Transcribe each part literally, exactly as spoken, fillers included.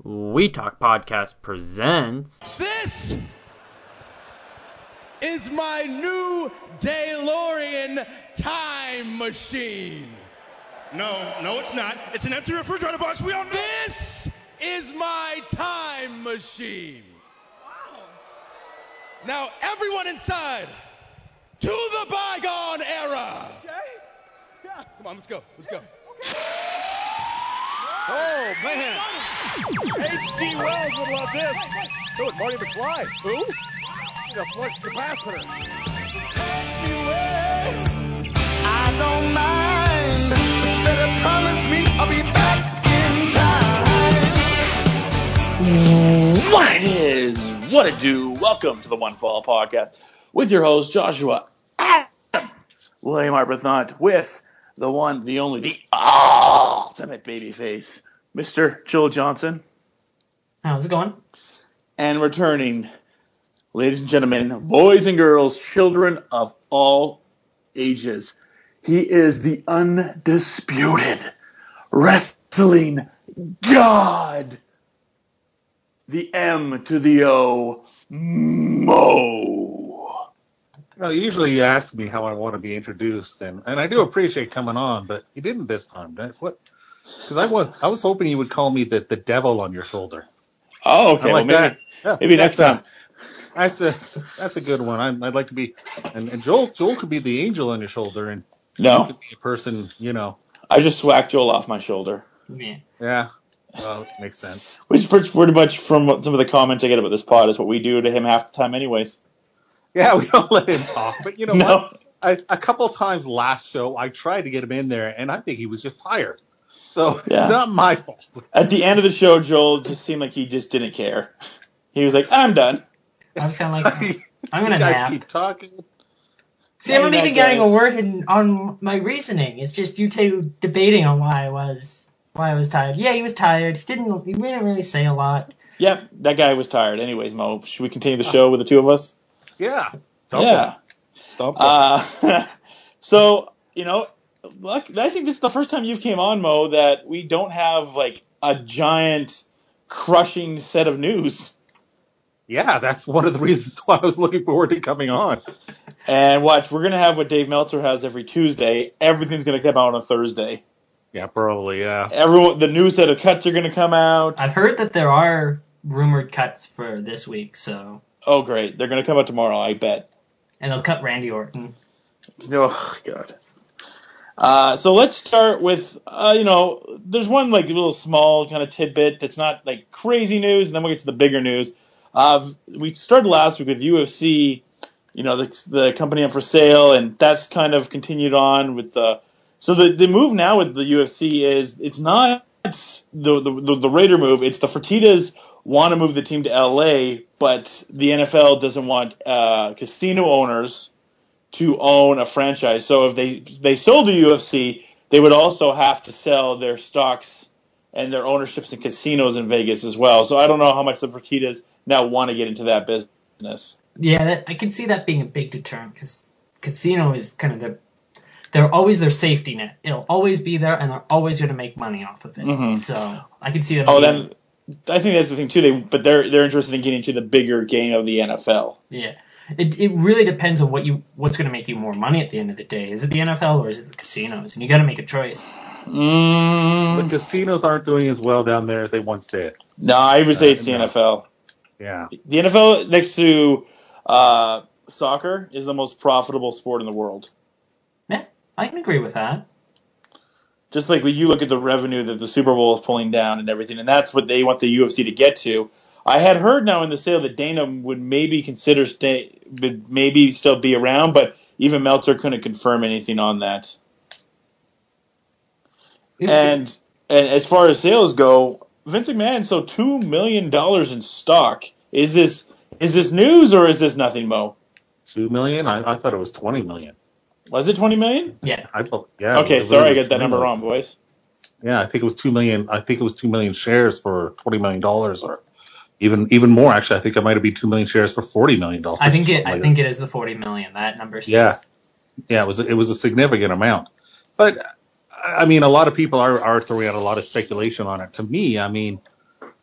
We Talk Podcast presents... This is my new DeLorean time machine. No, no it's not. It's an empty refrigerator box. We all know. This is my time machine. Wow. Now everyone inside, to the bygone era. Okay. Yeah. Come on, let's go. Let's go. Okay. Oh, man. H G Wells would love this. So would Marty McFly. Who? The flux capacitor. I don't mind. But you better promise me I'll be back in time. What it is? What it do? Welcome to the One Fall Podcast with your host Joshua Adam William Arbuthnot, with the one, the only, the ultimate babyface, Mister Joel Johnson. How's it going? And returning, ladies and gentlemen, boys and girls, children of all ages, he is the undisputed wrestling god, the M to the O, Mo. No, usually you ask me how I want to be introduced, and, and I do appreciate coming on, but you didn't this time. That, what? Because I was I was hoping you would call me the, the devil on your shoulder. Oh, okay. I like well, maybe that. Yeah, maybe next that's time. A, that's a that's a good one. I, I'd like to be, and, and Joel Joel could be the angel on your shoulder, and No. you could be a person, you know. I just swacked Joel off my shoulder. Yeah. Yeah, well, it makes sense. Which is pretty much from what some of the comments I get about this pod is what we do to him half the time anyways. Yeah, we don't let him talk, but you know No. what? I, a couple times last show, I tried to get him in there, and I think he was just tired. So Yeah. it's not my fault. At the end of the show, Joel just seemed like he just didn't care. He was like, I'm done. I was kind of like, I'm you gonna guys nap. keep talking. See, I'm not Night, even getting a guys. word in on my reasoning. It's just you two debating on why I was why I was tired. Yeah, he was tired. He didn't. He didn't really say a lot. Yep, that guy was tired. Anyways, Mo, should we continue the show with the two of us? Yeah. Dump yeah. him. Dump him. Uh, so, you know, look, I think this is the first time you've came on, Mo, that we don't have, like, a giant, crushing set of news. Yeah, that's one of the reasons why I was looking forward to coming on. And watch, we're going to have what Dave Meltzer has every Tuesday. Everything's going to come out on a Thursday. Yeah, probably, yeah. Everyone, the new set of cuts are going to come out. I've heard that there are rumored cuts for this week, so Oh, great. They're going to come out tomorrow, I bet. and they'll cut Randy Orton. Oh, God. Uh, so let's start with, uh, you know, there's one, like, little small kind of tidbit that's not, like, crazy news, and then we'll get to the bigger news. Uh, we started last week with U F C, you know, the, the company up for sale, and that's kind of continued on with the... So the, the move now with the U F C is, it's not the, the, the, the Raider move, it's the Fertittas want to move the team to L A, but the N F L doesn't want uh, casino owners to own a franchise. So if they they sold the U F C, they would also have to sell their stocks and their ownerships in casinos in Vegas as well. So I don't know how much the Fertittas now want to get into that business. Yeah, that, I can see that being a big deterrent because casino is kind of their they're always their safety net. It'll always be there, and they're always going to make money off of it. Mhm. So I can see them. Oh, being, then I think that's the thing too. They but they're they're interested in getting into the bigger game of the N F L. Yeah. It it really depends on what you what's going to make you more money at the end of the day. Is it the N F L or is it the casinos? And you got to make a choice. Mm, The casinos aren't doing as well down there as they once did. no, I would say it's the no. N F L. Yeah. The N F L next to uh, soccer is the most profitable sport in the world. Yeah, I can agree with that. Just like when you look at the revenue that the Super Bowl is pulling down and everything, and that's what they want the U F C to get to. I had heard now in the sale that Dana would maybe consider stay, would maybe still be around, but even Meltzer couldn't confirm anything on that. And and as far as sales go, Vince McMahon sold two million dollars in stock. Is this is this news or is this nothing, Mo? Two million? I, I thought it was twenty million. Was it twenty million? Yeah. I bel- yeah. Okay, it sorry, I was got that twenty number million. wrong, boys. Yeah, I think it was two million. I think it was two million shares for twenty million dollars, or even even more. Actually, I think it might have been two million shares for forty million dollars. I think it I think it is the forty million. That number. Yeah. Yeah, it was it was a significant amount. But I mean, a lot of people are, are throwing out a lot of speculation on it. To me, I mean,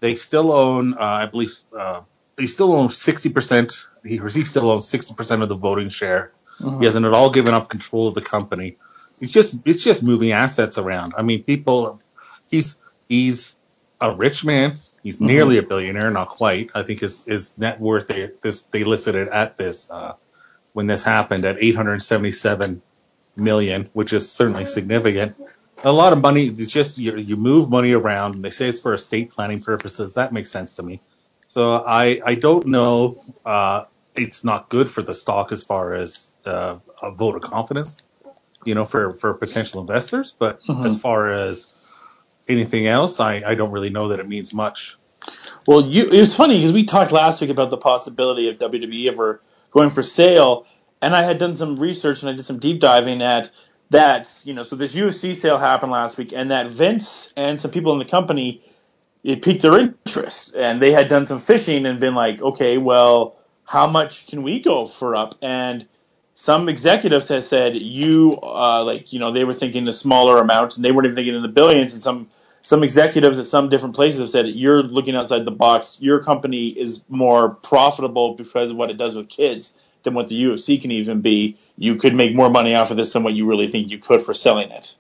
they still own, uh, I believe, uh, they still own sixty percent. He, or he still owns sixty percent of the voting share. Uh-huh. He hasn't at all given up control of the company. He's just, it's just moving assets around. I mean, people, he's, he's a rich man. He's Mm-hmm. nearly a billionaire, not quite. I think his, his net worth, they, this, they listed it at this, uh, when this happened at eight hundred seventy-seven million, which is certainly significant. A lot of money, it's just, you, you move money around, and they say it's for estate planning purposes. That makes sense to me. So I, I don't know, uh, it's not good for the stock as far as, uh, a vote of confidence, you know, for, for potential investors. But Mm-hmm. as far as anything else, I, I don't really know that it means much. Well, you, it was funny because we talked last week about the possibility of W W E ever going for sale, and I had done some research and I did some deep diving at that, you know, so this U F C sale happened last week, and that Vince and some people in the company, it piqued their interest, and they had done some fishing and been like, okay, well, how much can we go for up? And some executives have said you, uh, like, you know, they were thinking the smaller amounts, and they weren't even thinking in the billions, and some Some executives at some different places have said you're looking outside the box. Your company is more profitable because of what it does with kids than what the U F C can even be. You could make more money off of this than what you really think you could for selling it.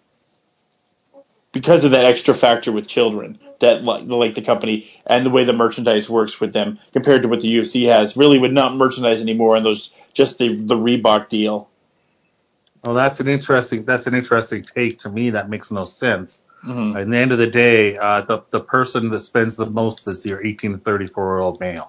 Because of that extra factor with children, that like the company and the way the merchandise works with them compared to what the U F C has, really would not merchandise anymore, and those just the the Reebok deal. Well, that's an interesting, that's an interesting take to me. That makes no sense. Mm-hmm. At the end of the day, uh, the the person that spends the most is your eighteen to thirty-four year old male.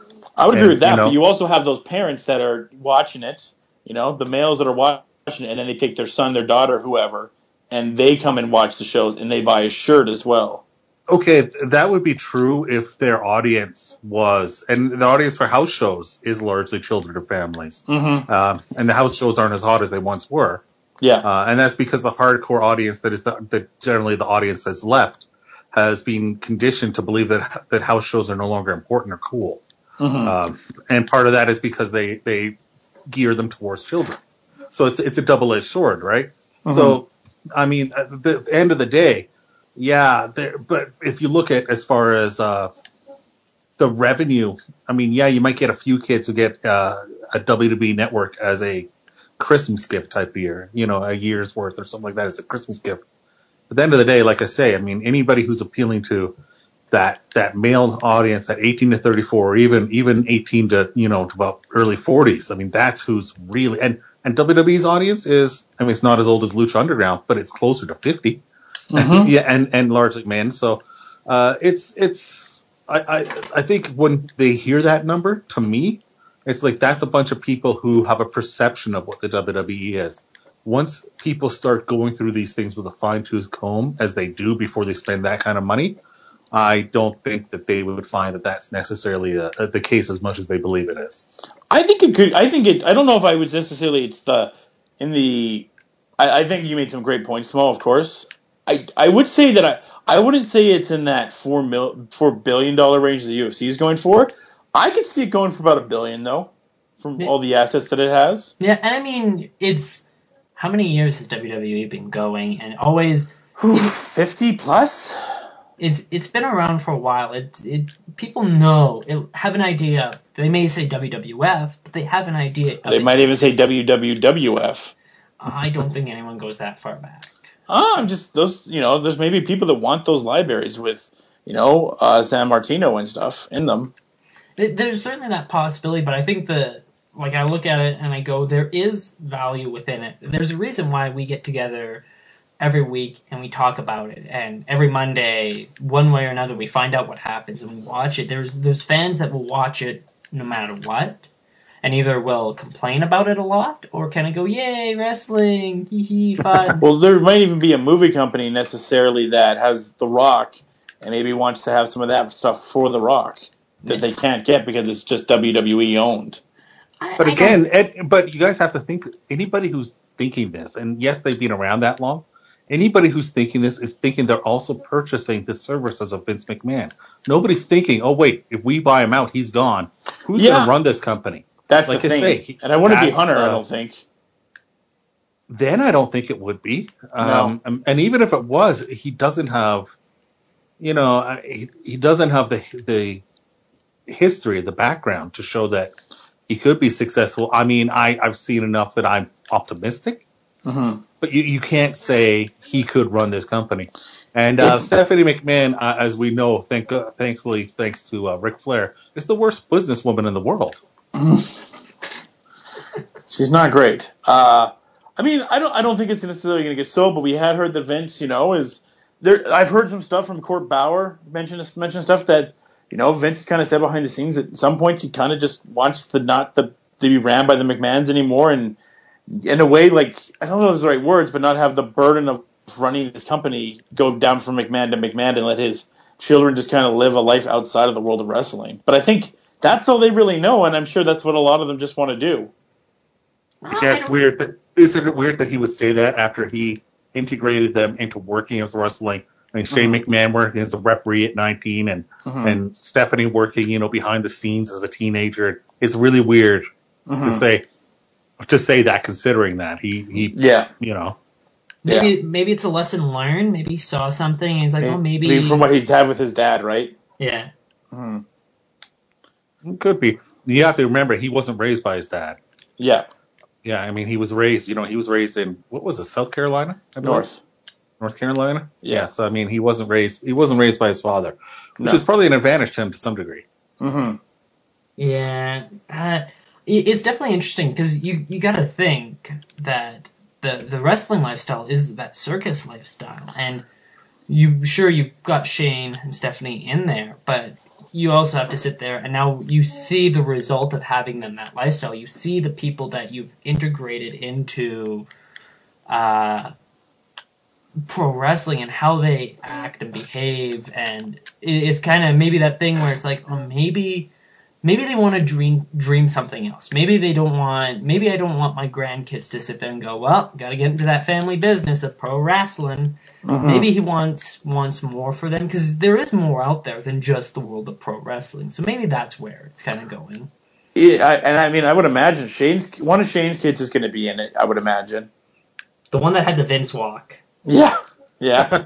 I would agree And, with that, you know, but you also have those parents that are watching it, you know, the males that are watching it, and then they take their son, their daughter, whoever, and they come and watch the shows, and they buy a shirt as well. Okay, that would be true if their audience was, and the audience for house shows is largely children or families. Mm-hmm. Uh, and the house shows aren't as hot as they once were. Yeah. Uh, and that's because the hardcore audience that is the, that generally the audience that's left has been conditioned to believe that that house shows are no longer important or cool. Mm-hmm. Um, and part of that is because they, they gear them towards children. So it's it's a double-edged sword, right? Mm-hmm. So, I mean, at the end of the day, yeah, there, but if you look at as far as uh, the revenue, I mean, yeah, you might get a few kids who get uh, a W W E network as a Christmas gift type of year, you know, a year's worth or something like that as a Christmas gift. But at the end of the day, like I say, I mean, anybody who's appealing to that that male audience, that eighteen to thirty-four, or even even eighteen to, you know, to about early forties, I mean, that's who's really, and, and W W E's audience is, I mean, it's not as old as Lucha Underground, but it's closer to fifty. Mm-hmm. Yeah, and, and largely men. So uh, it's, it's, I, I, I think when they hear that number, to me, it's like that's a bunch of people who have a perception of what the W W E is. Once people start going through these things with a fine-tooth comb, as they do before they spend that kind of money, I don't think that they would find that that's necessarily a, a, the case as much as they believe it is. I think it could. I think it. I don't know if I would necessarily. It's the in the. I, I think you made some great points, Mo. Of course, I I would say that I I wouldn't say it's in that four mil four billion dollar range the U F C is going for. I could see it going for about a billion though, from Yeah. all the assets that it has. Yeah, and I mean, it's how many years has W W E been going, and always it's Fifty plus. it's it's been around for a while. It it people know it, have an idea. They may say W W F, but they have an idea. Of They its- might even say W W W F. I don't think anyone goes that far back. Ah, I'm just those. You know, there's maybe people that want those libraries with, you know, uh, San Martino and stuff in them. There's certainly that possibility, but I think the like I look at it and I go, there is value within it. There's a reason why we get together every week and we talk about it, and every Monday, one way or another, we find out what happens and we watch it. There's there's fans that will watch it no matter what, and either will complain about it a lot or kind of go, yay, wrestling, hee hee, fun. Well, there might even be a movie company necessarily that has The Rock and maybe wants to have some of that stuff for The Rock that they can't get because it's just W W E owned. I, But I again, Ed, but you guys have to think, anybody who's thinking this, and yes, they've been around that long, anybody who's thinking this is thinking they're also purchasing the services of Vince McMahon. Nobody's thinking, oh wait, if we buy him out, he's gone. Who's Yeah. going to run this company? That's Like the I thing. say, he- and I wouldn't be that's, Hunter, I uh, don't think. Then I don't think it would be. No. Um, and, and even if it was, he doesn't have you know, I- he, he doesn't have the the history, the background to show that he could be successful. I mean, I, I've seen enough that I'm optimistic, Mm-hmm. but you, you can't say he could run this company. And uh, Stephanie McMahon, uh, as we know, thank, uh, thankfully, thanks to uh, Ric Flair, is the worst businesswoman in the world. She's not great. Uh, I mean, I don't. I don't think it's necessarily going to get sold, but we had heard that Vince, you know, is there. I've heard some stuff from Court Bauer mention mention stuff that, you know, Vince kind of said behind the scenes that at some point he kind of just wants the not the to be ran by the McMahons anymore, and in a way, like, I don't know if those are the right words, but not have the burden of running this company go down from McMahon to McMahon and let his children just kind of live a life outside of the world of wrestling. But I think that's all they really know, and I'm sure that's what a lot of them just want to do. Yeah, it's weird. But isn't it weird that he would say that after he integrated them into working as wrestling? I mean, Shane Mm-hmm. McMahon working as a referee at nineteen, and Mm-hmm. and Stephanie working, you know, behind the scenes as a teenager. It's really weird Mm-hmm. to say to say that, considering that he he Yeah. you know. Maybe Yeah. maybe it's a lesson learned. Maybe he saw something and he's like, oh, maybe. Maybe from what he's had with his dad, right? Yeah. Mm-hmm. Could be. You have to remember, he wasn't raised by his dad. Yeah. Yeah, I mean, he was raised, you know, he was raised in, what was it, South Carolina? I believe? North. North Carolina? Yeah. So, I mean, he wasn't raised, he wasn't raised by his father, which No. is probably an advantage to him to some degree. Mm-hmm. Yeah. Uh, it- it's definitely interesting because you, you got to think that the, the wrestling lifestyle is that circus lifestyle. And you sure you've got Shane and Stephanie in there, but you also have to sit there and now you see the result of having them that lifestyle. You see the people that you've integrated into uh, pro wrestling and how they act and behave, and it- it's kind of maybe that thing where it's like, oh, maybe maybe they want to dream dream something else. Maybe they don't want. Maybe I don't want my grandkids to sit there and go, well, got to get into that family business of pro wrestling. Mm-hmm. Maybe he wants wants more for them because there is more out there than just the world of pro wrestling. So maybe that's where it's kind of going. Yeah, I, and I mean, I would imagine Shane's one of Shane's kids is going to be in it. I would imagine. The one that had the Vince walk. Yeah. Yeah.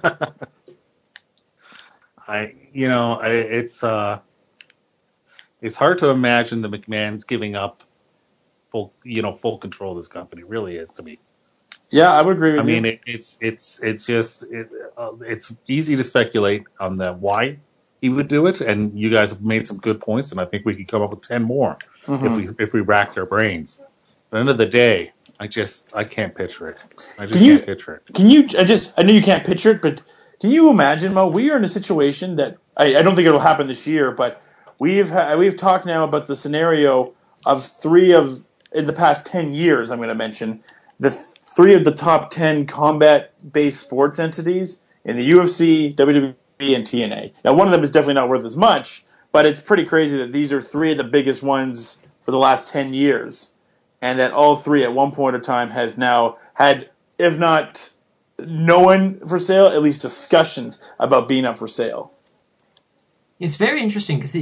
I, you know, I, it's, uh, it's hard to imagine the McMahons giving up full, you know, full control of this company. It really is to me. Yeah, I would agree with I mean, you. it, it's it's it's just it, uh, it's easy to speculate on the why he would do it, and you guys have made some good points, and I think we could come up with ten more Mm-hmm. if we if we racked our brains. At the end of the day, I just I can't picture it. I just Can you- can't picture it. Can you? I just I know you can't picture it, but can you imagine, Mo? We are in a situation that I, I don't think it'll happen this year, but we've ha- we've talked now about the scenario of three of in the past ten years. I'm going to mention the th- three of the top ten combat-based sports entities in the U F C, W W E, and T N A. Now, one of them is definitely not worth as much, but it's pretty crazy that these are three of the biggest ones for the last ten years, and that all three at one point in time has now had, if not no one for sale, at least discussions about being up for sale. It's very interesting because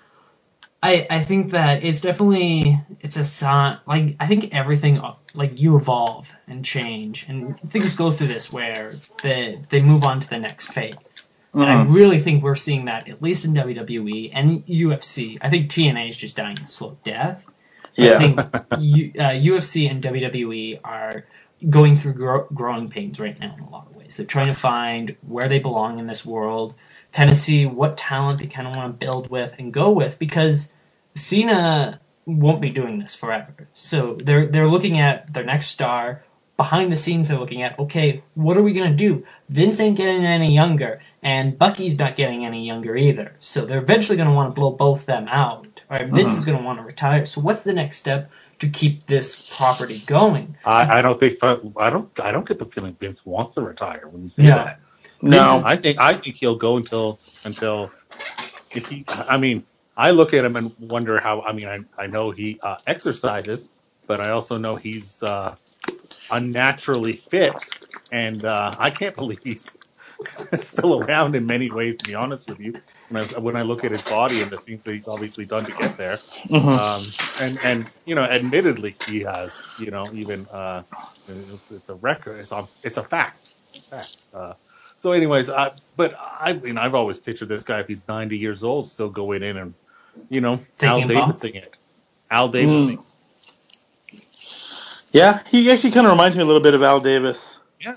I I think that it's definitely it's a sign. Like I think everything like you evolve and change, and things go through this where they they move on to the next phase. And I really think we're seeing that at least in W W E and U F C. I think T N A is just dying a slow death. But Yeah. I think U, uh, U F C and W W E are going through gro- growing pains right now in a lot of ways. They're trying to find where they belong in this world, kind of see what talent they kind of want to build with and go with, because Cena won't be doing this forever. So they're they're looking at their next star. Behind the scenes, they're looking at, okay, what are we going to do? Vince ain't getting any younger, and Bucky's not getting any younger either. So they're eventually going to want to blow both them out. Or Vince Uh-huh. is going to want to retire. So what's the next step to keep this property going? I, I don't think I don't I don't get the feeling Vince wants to retire when you say No. that. No. I think I think he'll go until until if he. I mean, I look at him and wonder how. I mean, I I know he uh, exercises, but I also know he's uh, unnaturally fit, and uh, I can't believe he's still around in many ways. To be honest with you, when I, when I look at his body and the things that he's obviously done to get there, um, and and you know, admittedly, he has, you know, even uh, it's, it's a record. It's a it's a fact. fact. Uh, So, anyways, I, but I mean, I've always pictured this guy, if he's ninety years old, still going in and, you know, Al Taking Davising it. Al Davising. Mm. Yeah, he actually kind of reminds me a little bit of Al Davis. Yeah.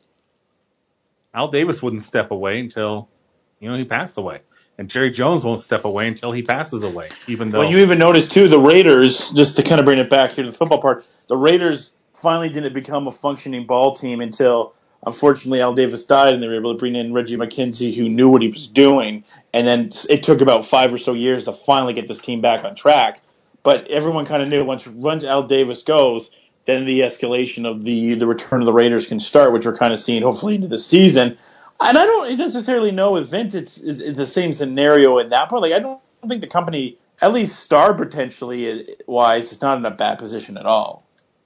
Al Davis wouldn't step away until, you know, he passed away. And Jerry Jones won't step away until he passes away, even though... Well, you even notice, too, the Raiders, just to kind of bring it back here to the football part, the Raiders finally didn't become a functioning ball team until, unfortunately, Al Davis died, and they were able to bring in Reggie McKenzie, who knew what he was doing. And then it took about five or so years to finally get this team back on track. But everyone kind of knew once, once Al Davis goes, then the escalation of the, the return of the Raiders can start, which we're kind of seeing hopefully into the season. And I don't necessarily know if Vince it's, is, is the same scenario in that point. Like, I don't think the company, at least star potentially wise, is not in a bad position at all.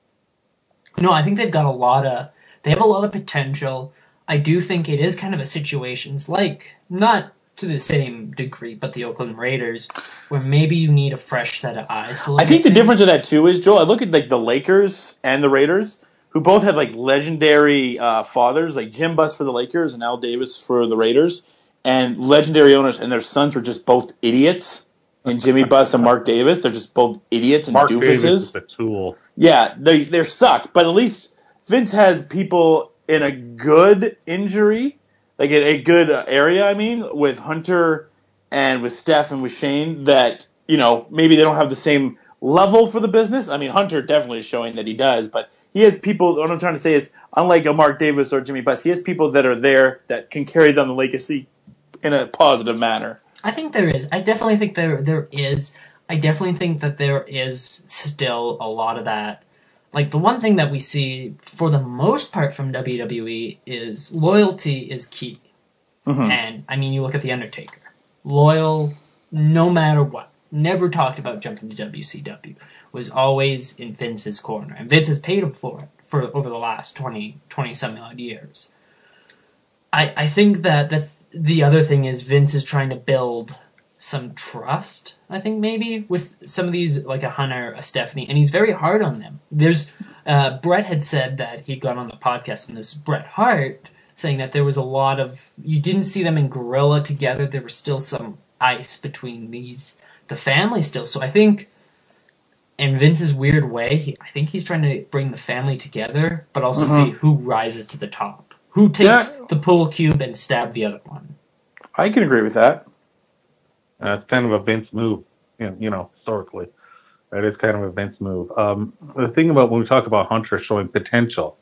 No, I think they've got a lot of, they have a lot of potential. I do think it is kind of a situations like, not to the same degree, but the Oakland Raiders, where maybe you need a fresh set of eyes to look I think at the things. difference of that too is, Joel, I look at like the Lakers and the Raiders, who both had like legendary uh, fathers, like Jim Buss for the Lakers and Al Davis for the Raiders, and legendary owners, and their sons were just both idiots. And Jimmy Buss and Mark Davis, they're just both idiots and Mark doofuses. Davis is a tool. Yeah, they they suck, but at least Vince has people in a good injury, like a, a good uh, area. I mean, with Hunter and with Steph and with Shane, that you know maybe they don't have the same level for the business. I mean, Hunter definitely is showing that he does, but he has people. What I'm trying to say is, unlike a Mark Davis or Jimmy Buss, he has people that are there that can carry down the legacy in a positive manner. I think there is. I definitely think there there is. I definitely think that there is still a lot of that. Like, the one thing that we see, for the most part, from W W E is loyalty is key. Mm-hmm. And, I mean, you look at The Undertaker. Loyal, no matter what. Never talked about jumping to W C W. Was always in Vince's corner. And Vince has paid him for it for over the last twenty, twenty-some odd years. I, I think that that's the other thing is Vince is trying to build some trust, I think, maybe, with some of these, like a Hunter, a Stephanie, and he's very hard on them. There's, uh, Bret had said that he'd gone on the podcast, and this Bret Hart, saying that there was a lot of, you didn't see them in Gorilla together, there was still some ice between these, the family still. So I think, in Vince's weird way, he, I think he's trying to bring the family together, but also Mm-hmm. see who rises to the top. Who takes Yeah. the pool cube and stab the other one. I can agree with that. Uh, it's kind of a Vince move, you know, you know, historically. That is kind of a Vince move. Um, the thing about when we talk about Hunter showing potential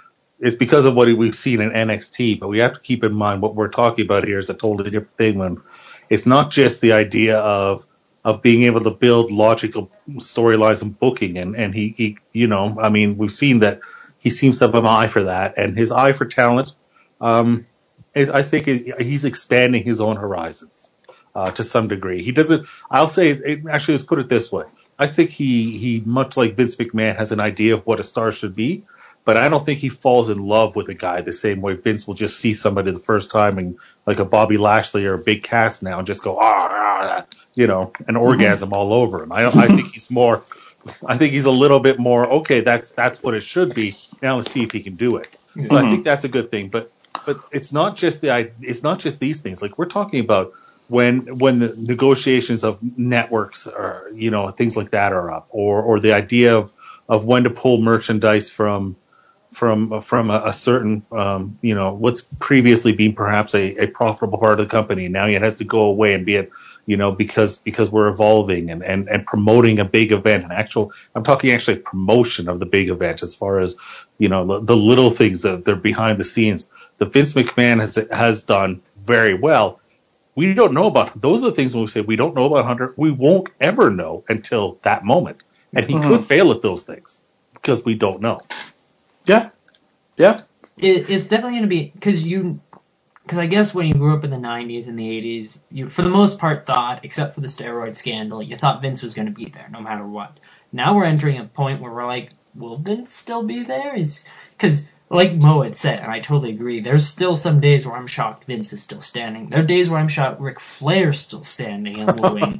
is because of what we've seen in N X T, but we have to keep in mind what we're talking about here is a totally different thing. When it's not just the idea of of being able to build logical storylines and booking, and and he, he, you know, I mean, we've seen that he seems to have an eye for that, and his eye for talent. Um, it, I think it, he's expanding his own horizons. Uh, to some degree. He doesn't, I'll say, it, actually, let's put it this way. I think he, he, much like Vince McMahon, has an idea of what a star should be, but I don't think he falls in love with a guy the same way Vince will just see somebody the first time, and like a Bobby Lashley or a Big Cass now, and just go, ah, ah, you know, an orgasm all over him. I, I think he's more, I think he's a little bit more, okay, that's, that's what it should be. Now let's see if he can do it. Mm-hmm. So I think that's a good thing, but, but it's not just the, it's not just these things. Like, we're talking about, when when the negotiations of networks or, you know, things like that are up, or or the idea of of when to pull merchandise from from from a, a certain um, you know, what's previously been perhaps a, a profitable part of the company, now it has to go away and be it, you know, because because we're evolving and, and, and promoting a big event, an actual, I'm talking actually promotion of the big event, as far as, you know, the, the little things that they're behind the scenes. The Vince McMahon has has done very well. We don't know about, those are the things when we say we don't know about Hunter, we won't ever know until that moment. And he mm-hmm. could fail at those things because we don't know. Yeah. Yeah. It, it's definitely going to be, because you, because I guess when you grew up in the nineties and the eighties, you, for the most part, thought, except for the steroid scandal, you thought Vince was going to be there no matter what. Now we're entering a point where we're like, will Vince still be there? Is, because, like Mo had said, and I totally agree, there's still some days where I'm shocked Vince is still standing. There are days where I'm shocked Ric Flair's still standing and wooing.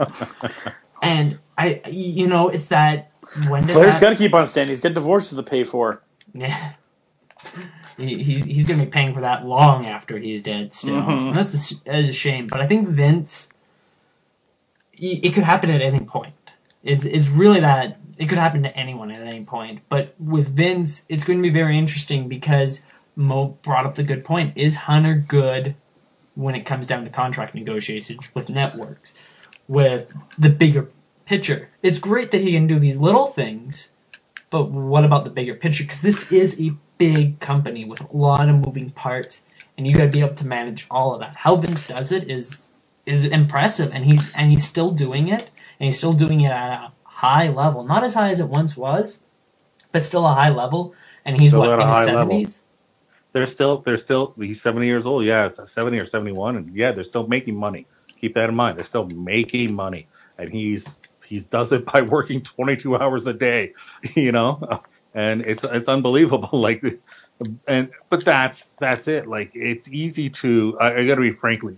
And, I, you know, it's that... when Flair's got to keep on standing. He's got divorces to pay for. Yeah. He, he he's going to be paying for that long after he's dead still. Mhm. And that's a, that is a shame. But I think Vince, it could happen at any point. It's, it's really that, it could happen to anyone at any point. But with Vince, it's going to be very interesting because Mo brought up the good point. Is Hunter good when it comes down to contract negotiations with networks, with the bigger picture? It's great that he can do these little things, but what about the bigger picture? Because this is a big company with a lot of moving parts, and you got to be able to manage all of that. How Vince does it is is impressive, and he's and he's still doing it, and he's still doing it at a high level, not as high as it once was, but still a high level. And he's Still what at a in his high level. seventies. They're still, they're still, he's seventy years old. Yeah, seventy or seventy-one. And yeah, they're still making money. Keep that in mind. They're still making money. And he's, he does it by working twenty-two hours a day, you know, and it's, it's unbelievable. Like, and, but that's, that's it. Like, it's easy to, I, I gotta be frankly,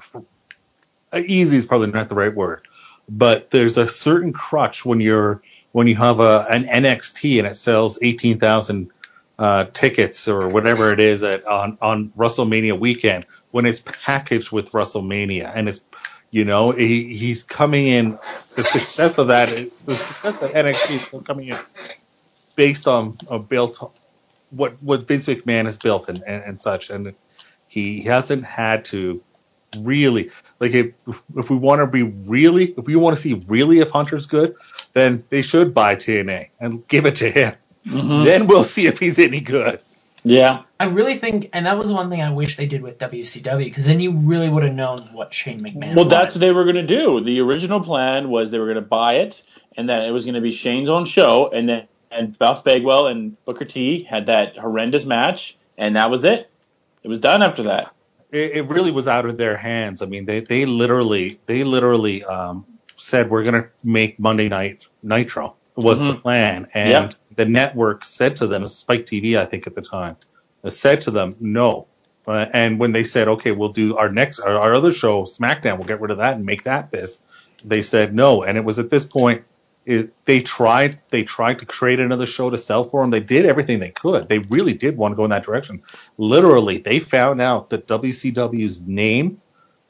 easy is probably not the right word, but there's a certain crutch when you're, when you have a, an N X T and it sells eighteen thousand Uh, tickets or whatever it is at, on, on WrestleMania weekend, when it's packaged with WrestleMania and it's, you know, he, he's coming in, the success of that is, the success of N X T is still coming in based on, uh, built, what, what Vince McMahon has built and, and, and such. And he hasn't had to really, like, if, if we want to be really, if we want to see really if Hunter's good, then they should buy T N A and give it to him. Mm-hmm. Then we'll see if he's any good. Yeah. I really think, and that was one thing I wish they did with W C W, because then you really would have known what Shane McMahon Well, was. that's what they were going to do. The original plan was they were going to buy it, and then it was going to be Shane's own show, and then and Buff Bagwell and Booker T had that horrendous match, and that was it. It was done after that. It, it really was out of their hands. I mean, they, they literally, they literally um, said, we're going to make Monday Night Nitro. Was mm-hmm. the plan, and yep. the network said to them, Spike T V, I think at the time, said to them, no. Uh, and when they said, okay, we'll do our next, our, our other show, SmackDown, we'll get rid of that and make that this, they said no. And it was at this point, it, they tried, they tried to create another show to sell for them. They did everything they could. They really did want to go in that direction. Literally, they found out that W C W's name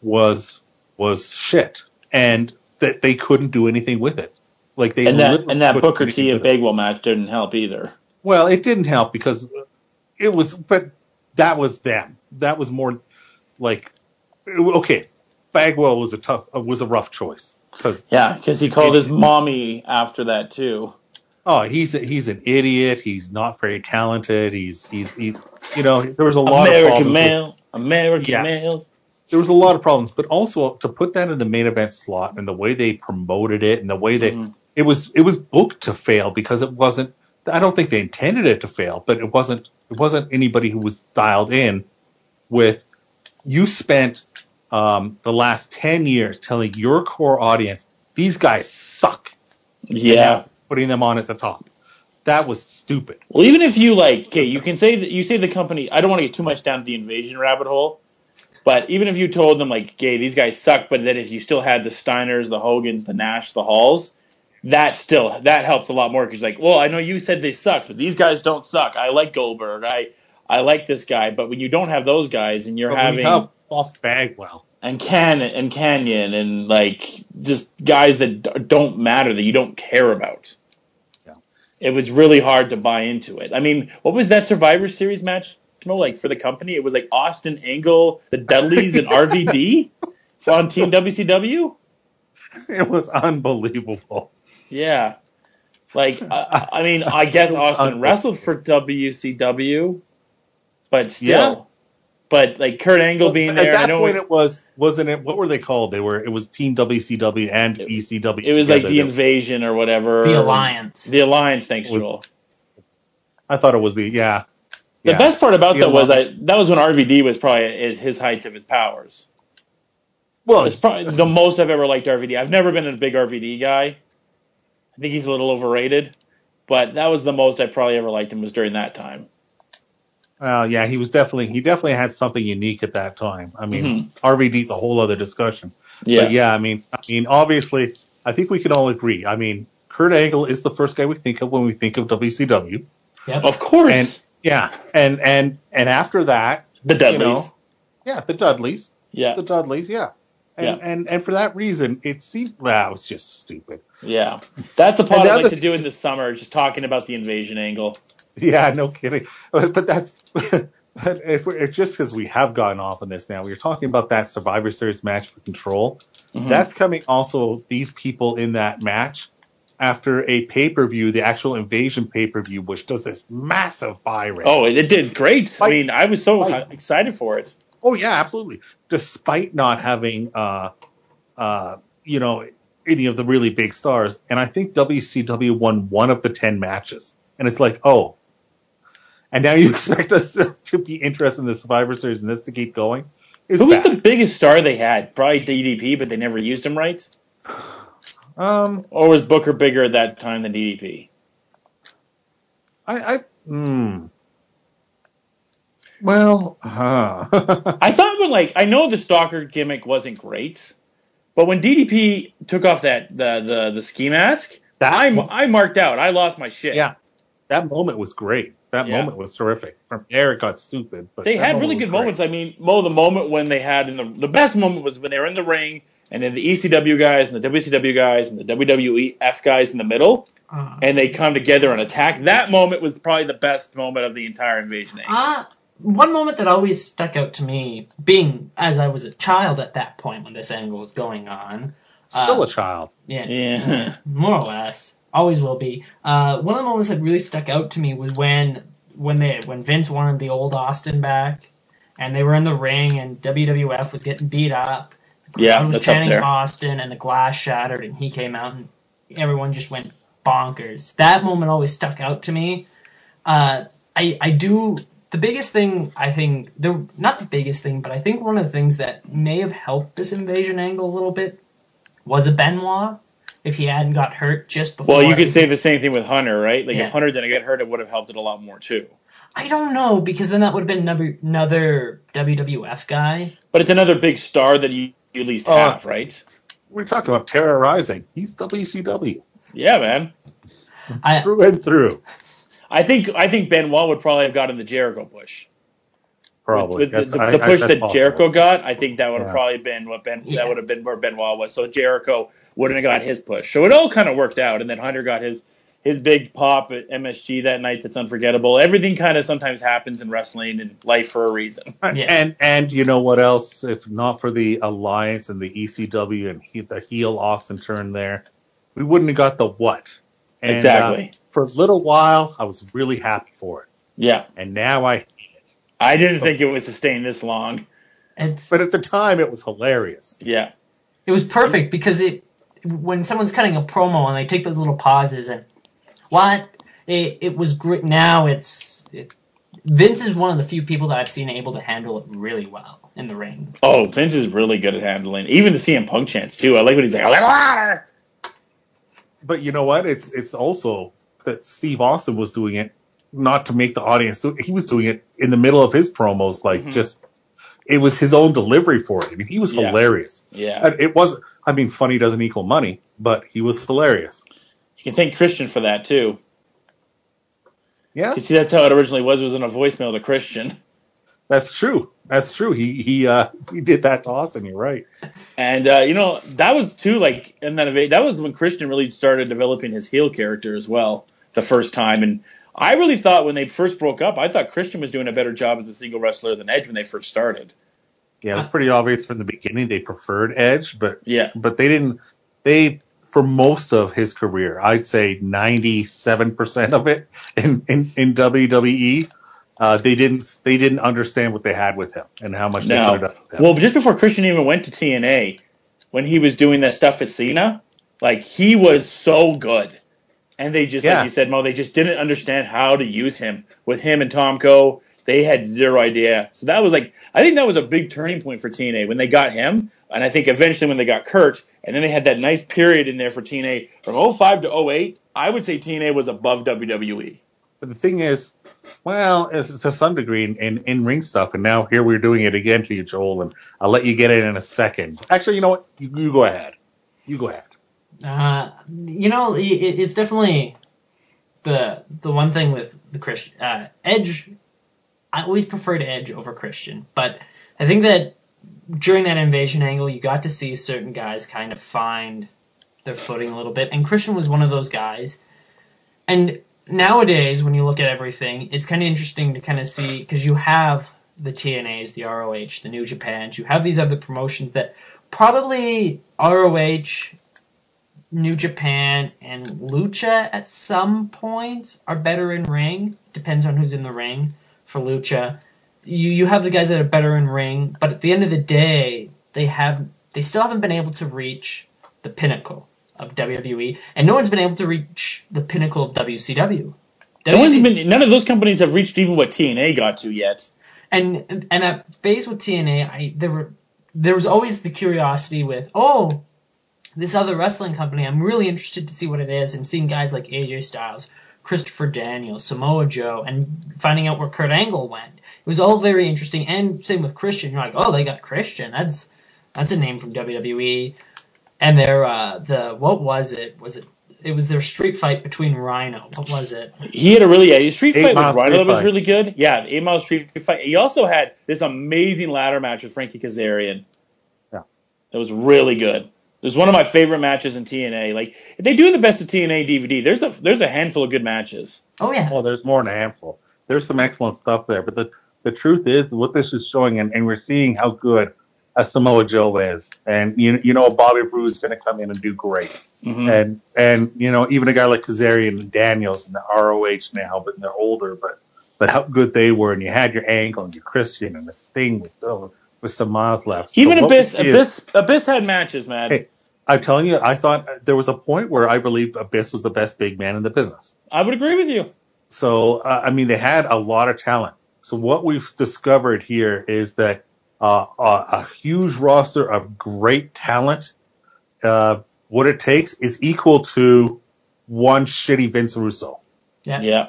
was was shit, and that they couldn't do anything with it. Like they and that and that Booker T and Bagwell match didn't help either. Well, it didn't help because it was, but that was them. That was more like, okay, Bagwell was a tough, was a rough choice because yeah, because he called it, his mommy after that too. Oh, he's a, he's an idiot. He's not very talented. He's he's he's you know there was a lot American of problems. male, with, American yeah, males. There was a lot of problems, but also to put that in the main event slot and the way they promoted it and the way they mm-hmm. it was it was booked to fail because it wasn't. I don't think they intended it to fail, but it wasn't. It wasn't anybody who was dialed in with. You spent um, the last ten years telling your core audience these guys suck. Yeah, putting them on at the top. That was stupid. Well, even if you like, okay, you can say that you say the company. I don't want to get too much down the invasion rabbit hole, but even if you told them like, okay, these guys suck, but that if you still had the Steiners, the Hogans, the Nash, the Halls. That still, that helps a lot more because like, well, I know you said they sucked, but these guys don't suck. I like Goldberg. I, I like this guy. But when you don't have those guys and you're but having... we have Buff Bagwell. And Can and Canyon and like just guys that d- don't matter, that you don't care about. Yeah. It was really hard to buy into it. I mean, what was that Survivor Series match, you know, like for the company? It was like Austin Angle, the Dudleys, and R V D on Team W C W? It was unbelievable. Yeah. Like, uh, I mean, I guess Austin wrestled for W C W, but still. Yeah. But, like, Kurt Angle well, being there. At that I know point, it, it was, wasn't it, what were they called? They were, it was Team W C W and it, E C W. It was together. Like the Invasion or whatever. The Alliance. The Alliance, thanks, Joel. I thought it was the, yeah. The yeah. best part about the that was I, that was when R V D was probably his, his height of his powers. Well, it's probably the most I've ever liked R V D. I've never been a big R V D guy. I think he's a little overrated, but that was the most I probably ever liked him was during that time. Well, uh, yeah, he was definitely he definitely had something unique at that time. I mean, mm-hmm. R V D's a whole other discussion. Yeah, but yeah. I mean, I mean, obviously, I think we can all agree. I mean, Kurt Angle is the first guy we think of when we think of W C W. Yep. Of course. And Yeah, and and and after that, The Dudleys. you know, yeah, the Dudleys, Yeah. the Dudleys, yeah, and Yeah. and and for that reason, it seemed well, it was just stupid. Yeah. That's a pod And the I'd like other to do in thing the summer, just talking about the invasion angle. Yeah, no kidding. But, but that's but if we're if just because we have gotten off on this now, we were talking about that Survivor Series match for Control. Mhm. That's coming also these people in that match after a pay per view, the actual Invasion pay per view, which does this massive buy rate. Oh, it, it did great. I Like- mean, I was so like- excited for it. Oh yeah, absolutely. Despite not having uh uh you know any of the really big stars, and I think W C W won one of the ten matches, and it's like, oh, and now you expect us to be interested in the Survivor Series and this to keep going? It's Who was bad. the biggest star they had? Probably D D P, but they never used him right? Um, Or was Booker bigger at that time than D D P? I, I, hmm. Well, huh. I thought when, like, I know the stalker gimmick wasn't great, but when D D P took off that the the, the ski mask, That I, mo- I marked out. I lost my shit. yeah, that moment was great. That Yeah. moment was terrific. From there, it got stupid, but They that had moment really was good great. moments. I mean, Mo, the moment when they had in the the best moment was when they were in the ring, and then the E C W guys and the W C W guys and the W W E F guys in the middle, Uh, and they come together and attack. That moment was probably the best moment of the entire invasion. Angle. Uh, one moment that always stuck out to me, being as I was a child at that point when this angle was going on. Still uh, a child. Yeah, Yeah. more or less, always will be. Uh, one of the moments that really stuck out to me was when when they when Vince wanted the old Austin back, and they were in the ring, and W W F was getting beat up. The Yeah, crowd was that's up chanting there. Austin, and the glass shattered, and he came out, and everyone just went bonkers. That moment always stuck out to me. Uh, I I do. The biggest thing, I think, the not the biggest thing, but I think one of the things that may have helped this invasion angle a little bit was a Benoit, if he hadn't got hurt just before. Well, you could say the same thing with Hunter, right? Like Yeah. if Hunter didn't get hurt, it would have helped it a lot more too. I don't know, because then that would have been another, another W W F guy. But it's another big star that you, you at least Oh. have, right? We talked about Terra Rising. He's W C W Yeah, man. I through and through. I think I think Benoit would probably have gotten the Jericho push. Probably With, with That's- the, the, I- the I- push that's that possible. Jericho got, I think that would have Yeah. probably been what Ben Yeah. that would have been where Benoit was. So Jericho wouldn't have got his push. So it all kind of worked out, and then Hunter got his his big pop at M S G that night. That's unforgettable. Everything kind of sometimes happens in wrestling and life for a reason. Yeah. And and you know what else? If not for the Alliance and the E C W and he, the heel Austin turn there, we wouldn't have got the what. And, Exactly. Uh, for a little while, I was really happy for it, Yeah, and now I hate it. I didn't think it would sustain this long. it's But at the time, it was hilarious. Yeah, it was perfect because it when someone's cutting a promo and they take those little pauses and what it it was great. Now it's it, Vince is one of the few people that I've seen able to handle it really well in the ring. Oh, Vince is really good at handling even the C M Punk chants too. I like when he's like, "A little louder." But you know what? It's it's also that Steve Austin was doing it not to make the audience do it. He was doing it in the middle of his promos, like Mhm. just it was his own delivery for it. I mean, he was Yeah. hilarious. Yeah, And it wasn't. I mean, funny doesn't equal money, but he was hilarious. you can thank Christian for that too. Yeah, You see, that's how it originally was. It was in a voicemail to Christian. that's true. That's true. He he uh he did that to Austin. You're right. And uh, you know that was too like in that eva- that was when Christian really started developing his heel character as well the first time. And I really thought when they first broke up, I thought Christian was doing a better job as a single wrestler than Edge when they first started. Yeah, it was pretty obvious from the beginning they preferred Edge, but Yeah, but they didn't. They for most of his career, I'd say ninety-seven percent of it in in, in W W E. Uh, they didn't they didn't understand what they had with him and how much they put it no. up with him. Well, just before Christian even went to T N A, when he was doing that stuff with Cena, like he was so good. And they just, Yeah. like you said, Mo, they just didn't understand how to use him. With him and Tomko, they had zero idea. So that was like, I think that was a big turning point for T N A when they got him. And I think eventually when they got Kurt, and then they had that nice period in there for T N A from oh five to oh eight, I would say T N A was above W W E. But the thing is, well, it's to some degree in, in, in ring stuff, and now here we're doing it again to you, Joel, and I'll let you get it in a second. Actually, you know what? You, you go ahead. You go ahead. Uh, you know, it, it's definitely the the one thing with the Christian uh, Edge, I always preferred Edge over Christian, but I think that during that invasion angle, you got to see certain guys kind of find their footing a little bit, and Christian was one of those guys. And nowadays, when you look at everything, it's kind of interesting to kind of see, because you have the T N As, the R O H, the New Japans, you have these other promotions that probably R O H, New Japan, and Lucha at some point are better in ring. Depends on who's in the ring for Lucha. You you have the guys that are better in ring, but at the end of the day, they have they still haven't been able to reach the pinnacle of W W E, and no one's been able to reach the pinnacle of W C W. No one's been, none of those companies have reached even what T N A got to yet. And and at phase with T N A, I there were there was always the curiosity with, oh, this other wrestling company, I'm really interested to see what it is, and seeing guys like A J Styles, Christopher Daniels, Samoa Joe, and finding out where Kurt Angle went. It was all very interesting, and same with Christian. You're like, oh, they got Christian. That's that's a name from W W E. And their uh, the what was it? Was it it was their street fight between Rhino? What was it? He had a really yeah, his street Eight fight with Mile Rhino Street that was Fight. really good. Yeah, the eight mile street fight. He also had this amazing ladder match with Frankie Kazarian. Yeah, that was really good. It was one of my favorite matches in T N A. Like, if they do the best of T N A D V D, there's a there's a handful of good matches. Oh yeah. Well, there's more than a handful. There's some excellent stuff there, but the the truth is, what this is showing, and, and we're seeing how good a Samoa Joe is, and you you know Bobby Roode's going to come in and do great, Mm-hmm. and and you know even a guy like Kazarian and Daniels and the R O H now, but they're older, but but how good they were, and you had your Angle and your Christian and this thing was still with some miles left. So Even what we Abyss, see is- Abyss, Abyss had matches, man. Hey, I'm telling you, I thought there was a point where I believed Abyss was the best big man in the business. I would agree with you. So, uh, I mean, they had a lot of talent. So what we've discovered here is that uh, a, a huge roster of great talent, uh, what it takes is equal to one shitty Vince Russo. Yeah. Yeah.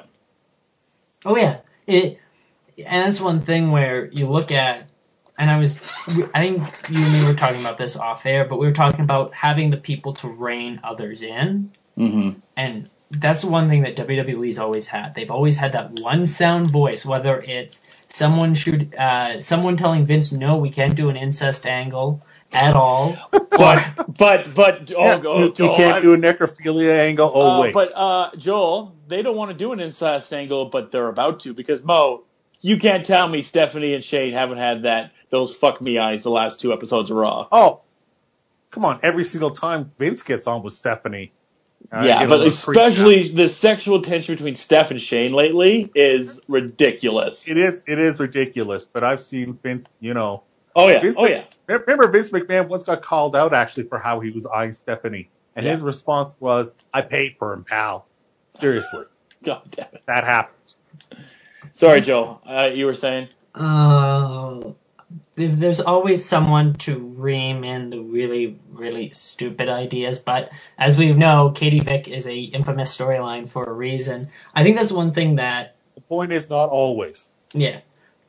Oh yeah. It and that's one thing where you look at, and I was, I think you and me were talking about this off air, but we were talking about having the people to rein others in. Mm-hmm. And that's the one thing that W W E's always had. They've always had that one sound voice, whether it's someone should, uh, someone telling Vince, no, we can't do an incest angle at all. But, but, but, oh, Yeah, oh, you, you Joel, can't I'm- do a necrophilia angle. Oh, uh, wait. But, uh, Joel, they don't want to do an incest angle, but they're about to, because Mo, you can't tell me Stephanie and Shane haven't had that, those fuck me eyes the last two episodes of Raw. Oh, come on. Every single time Vince gets on with Stephanie. I Yeah, get a but little creeped out. especially the sexual tension between Steph and Shane lately is ridiculous. It is, it is ridiculous, but I've seen Vince, you know. Oh yeah, Vince oh Mc- yeah. Remember Vince McMahon once got called out actually for how he was eyeing Stephanie. And Yeah. his response was, I paid for him, pal. Seriously. God damn it. That happened. Sorry, Joel. Uh, you were saying? Uh, there's always someone to ream in the really, really stupid ideas, but as we know, Katie Vick is a infamous storyline for a reason. I think that's one thing that, The point is not always. yeah.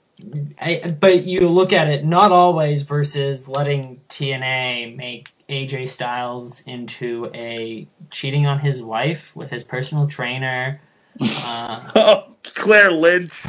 I, but you look at it, not always versus letting T N A make A J Styles into a cheating on his wife with his personal trainer. Uh, Oh, Claire Lynch.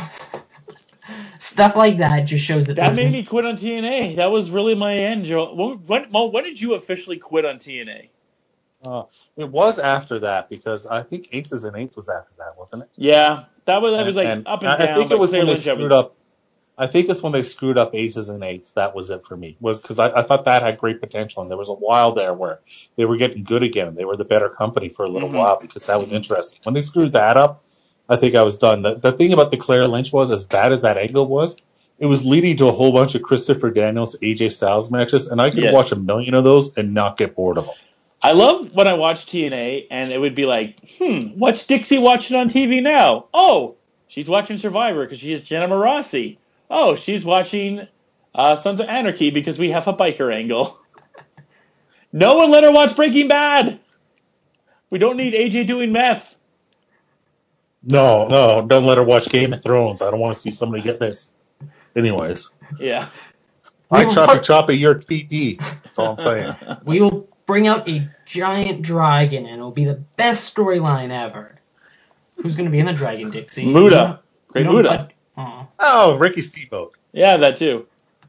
stuff like that just shows that That there's- made me quit on T N A. That was really my end, Joel. When, when, Mo, when did you officially quit on T N A? Uh, it was after that because I think Aces and Eights was after that, wasn't it? Yeah, that was that was like And- up and I, down. I think but it was Claire when they Lynch, I was- screwed up. I think it's when they screwed up Aces and Eights. That was it for me. Was because I, I thought that had great potential, and there was a while there where they were getting good again. They were the better company for a little Mhm. while because that was interesting. When they screwed that up, I think I was done. The, the thing about the Claire Lynch was, as bad as that angle was, it was leading to a whole bunch of Christopher Daniels, A J Styles matches, and I could Yes. watch a million of those and not get bored of them. I love when I watch T N A and it would be like, hmm, what's Dixie watching on T V now? Oh, she's watching Survivor because she is Jenna Morassi. Oh, she's watching uh, Sons of Anarchy because we have a biker angle. No one let her watch Breaking Bad. We don't need A J doing meth. No, no, don't let her watch Game of Thrones. I don't want to see somebody get this. Anyways, Yeah. I will choppy part- choppy your P D. That's all I'm saying. we will bring out a giant dragon and it'll be the best storyline ever. Who's going to be in the Dragon Dixie? Muda. Great You know, Muda. but- oh. Oh, Ricky Steamboat. Yeah, that too.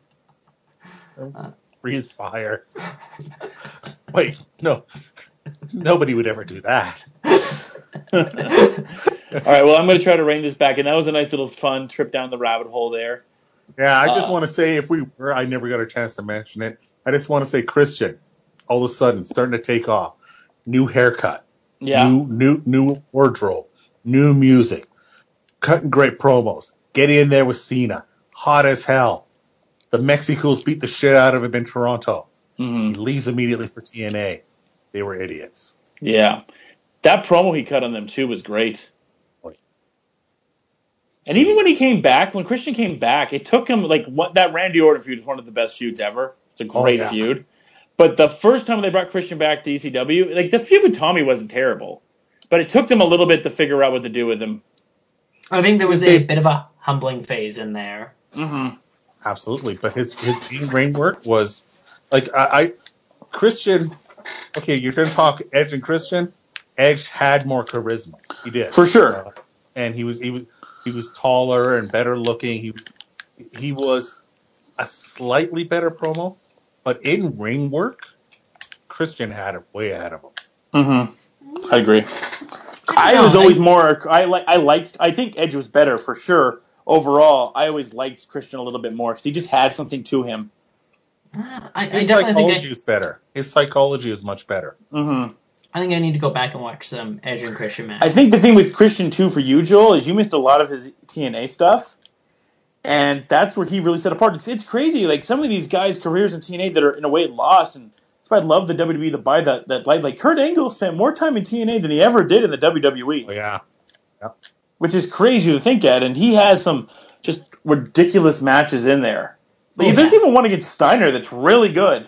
Breathe fire. Wait, no. Nobody would ever do that. All right, well, I'm going to try to rein this back, and that was a nice little fun trip down the rabbit hole there. Yeah, I just Uh, want to say, if we were, I never got a chance to mention it. I just want to say, Christian, all of a sudden, starting to take off. New haircut. Yeah. New, new, new wardrobe. New music. Cutting great promos. Getting in there with Cena. Hot as hell. The Mexicos beat the shit out of him in Toronto. Mm-hmm. He leaves immediately for T N A. They were idiots. Yeah. That promo he cut on them, too, was great. Oh, yeah. And even when he came back, when Christian came back, it took him, like, what that Randy Orton feud is one of the best feuds ever. It's a Oh, great yeah. feud. But the first time they brought Christian back to E C W, like, the feud with Tommy wasn't terrible. But it took them a little bit to figure out what to do with him. I think there was They- a bit of a humbling phase in there. Mm-hmm. Absolutely. But his, his in-ring work was, like, I, I Christian, okay, you're going to talk Edge and Christian. Edge had more charisma. He did. For sure. Uh, and he was, he was, he was taller and better looking. He, he was a slightly better promo, but in ring work, Christian had it way ahead of him. Mm-hmm. I agree. I was always more. I like. I liked. I think Edge was better for sure. Overall, I always liked Christian a little bit more because he just had something to him. I, I His definitely psychology think I, is better. His psychology is much better. Mm-hmm. I think I need to go back and watch some Edge and Christian match. I think the thing with Christian too for you, Joel, is you missed a lot of his T N A stuff, and that's where he really set apart. It's, it's crazy. Like some of these guys' careers in T N A that are in a way lost, and that's why I love the W W E to buy that that light. Like Kurt Angle spent more time in T N A than he ever did in the W W E. Oh, yeah. Which is crazy to think at, and he has some just ridiculous matches in there. Like, Oh, there's yeah. even one against Steiner that's really good.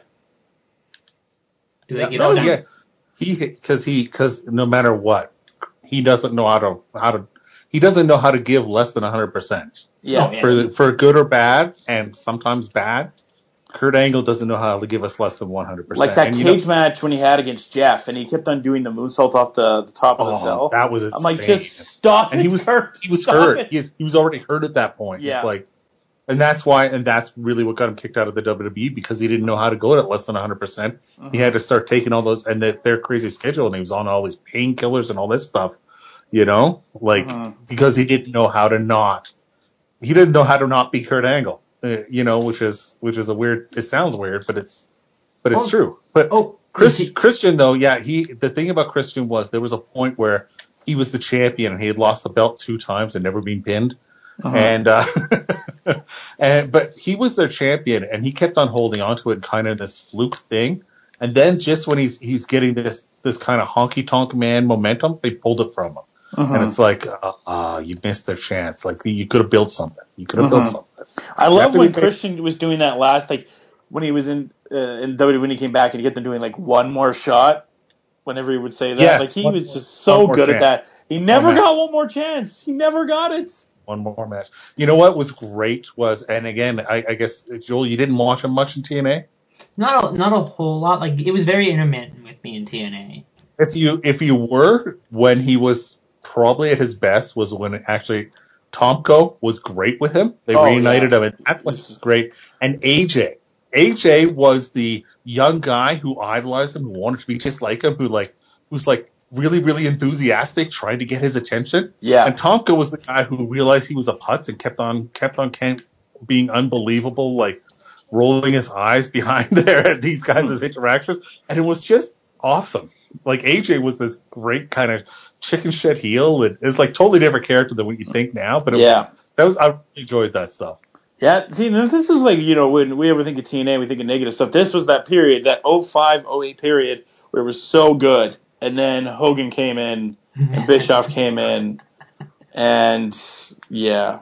Do they Yeah, give no, Steiner- yeah. He because he because no matter what, he doesn't know how to how to he doesn't know how to give less than a hundred percent. Yeah, Oh, yeah. For for good or bad, and sometimes bad. Kurt Angle doesn't know how to give us less than one hundred percent. like that and you cage know, match when he had against Jeff, and he kept on doing the moonsault off the, the top of the oh, cell. that was insane. I'm like, just stop and it, he was Kurt. he was Stop hurt. it. He, is, he was already hurt at that point. Yeah. It's like, and that's why, and that's really what got him kicked out of the W W E because he didn't know how to go at less than one hundred percent. He had to start taking all those and the, their crazy schedule, and he was on all these painkillers and all this stuff, you know, like Mhm. because he didn't know how to not, he didn't know how to not be Kurt Angle, uh, you know, which is which is a weird. It sounds weird, but it's but it's Oh. true. But Oh, Chris, is he- Christian though, yeah, he the thing about Christian was there was a point where he was the champion and he had lost the belt two times and never been pinned. Uh-huh. And, uh, and, but he was their champion and he kept on holding on to it kind of this fluke thing. And then just when he's, he's getting this, this kind of honky tonk man momentum, they pulled it from him. Uh-huh. And it's like, uh, uh, you missed their chance. Like you could have built something. You could have Uh-huh. built something. I love After when they- Christian was doing that last, like when he was in uh, in W W E when he came back and he kept them doing like one more shot. Whenever he would say that, Yes, like he one was more- just so one more good at chance. that. He never match. got one more chance. He never got it. One more match. You know what was great was, and again, I, I guess Joel, you didn't watch him much in T N A. not a, not a whole lot. Like it was very intermittent with me in T N A. If you if you were when he was probably at his best was when actually Tomko was great with him. They Oh, reunited yeah. him, and that's when he was great. And A J, A J was the young guy who idolized him, who wanted to be just like him, who like who's like really really enthusiastic, trying to get his attention. Yeah. And Tomko was the guy who realized he was a putz and kept on kept on can- being unbelievable, like rolling his eyes behind there at these guys' interactions, and it was just awesome. Like A J was this great kind of chicken shit heel, and it's like totally different character than what you think now. But it Yeah. was, that was I really enjoyed that stuff. Yeah, see, this is like, you know, when we ever think of T N A, we think of negative stuff. This was that period, that oh five oh eight period, where it was so good. And then Hogan came in, and Bischoff came in, and yeah.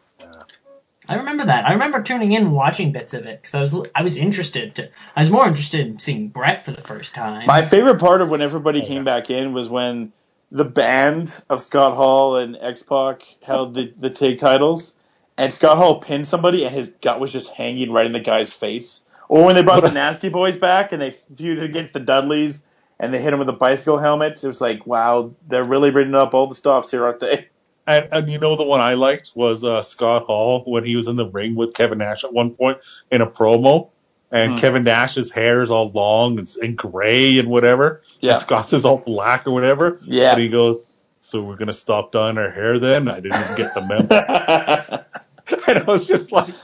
I remember that. I remember tuning in and watching bits of it because I was I was interested. To, I was more interested in seeing Brett for the first time. My favorite part of when everybody came back in was when the band of Scott Hall and X-Pac held the, the tag titles, and Scott Hall pinned somebody, and his gut was just hanging right in the guy's face. Or when they brought the Nasty Boys back, and they feuded against the Dudleys, and they hit him with a bicycle helmet. It was like, wow, they're really bringing up all the stops here, aren't they? And, and you know the one I liked was uh, Scott Hall when he was in the ring with Kevin Nash at one point in a promo, and Hmm. Kevin Nash's hair is all long and, and gray and whatever. Yeah. And Scott's is all black or whatever. Yeah. And he goes, "So we're gonna stop dyeing our hair then?" I didn't even get the memo. And it was just like,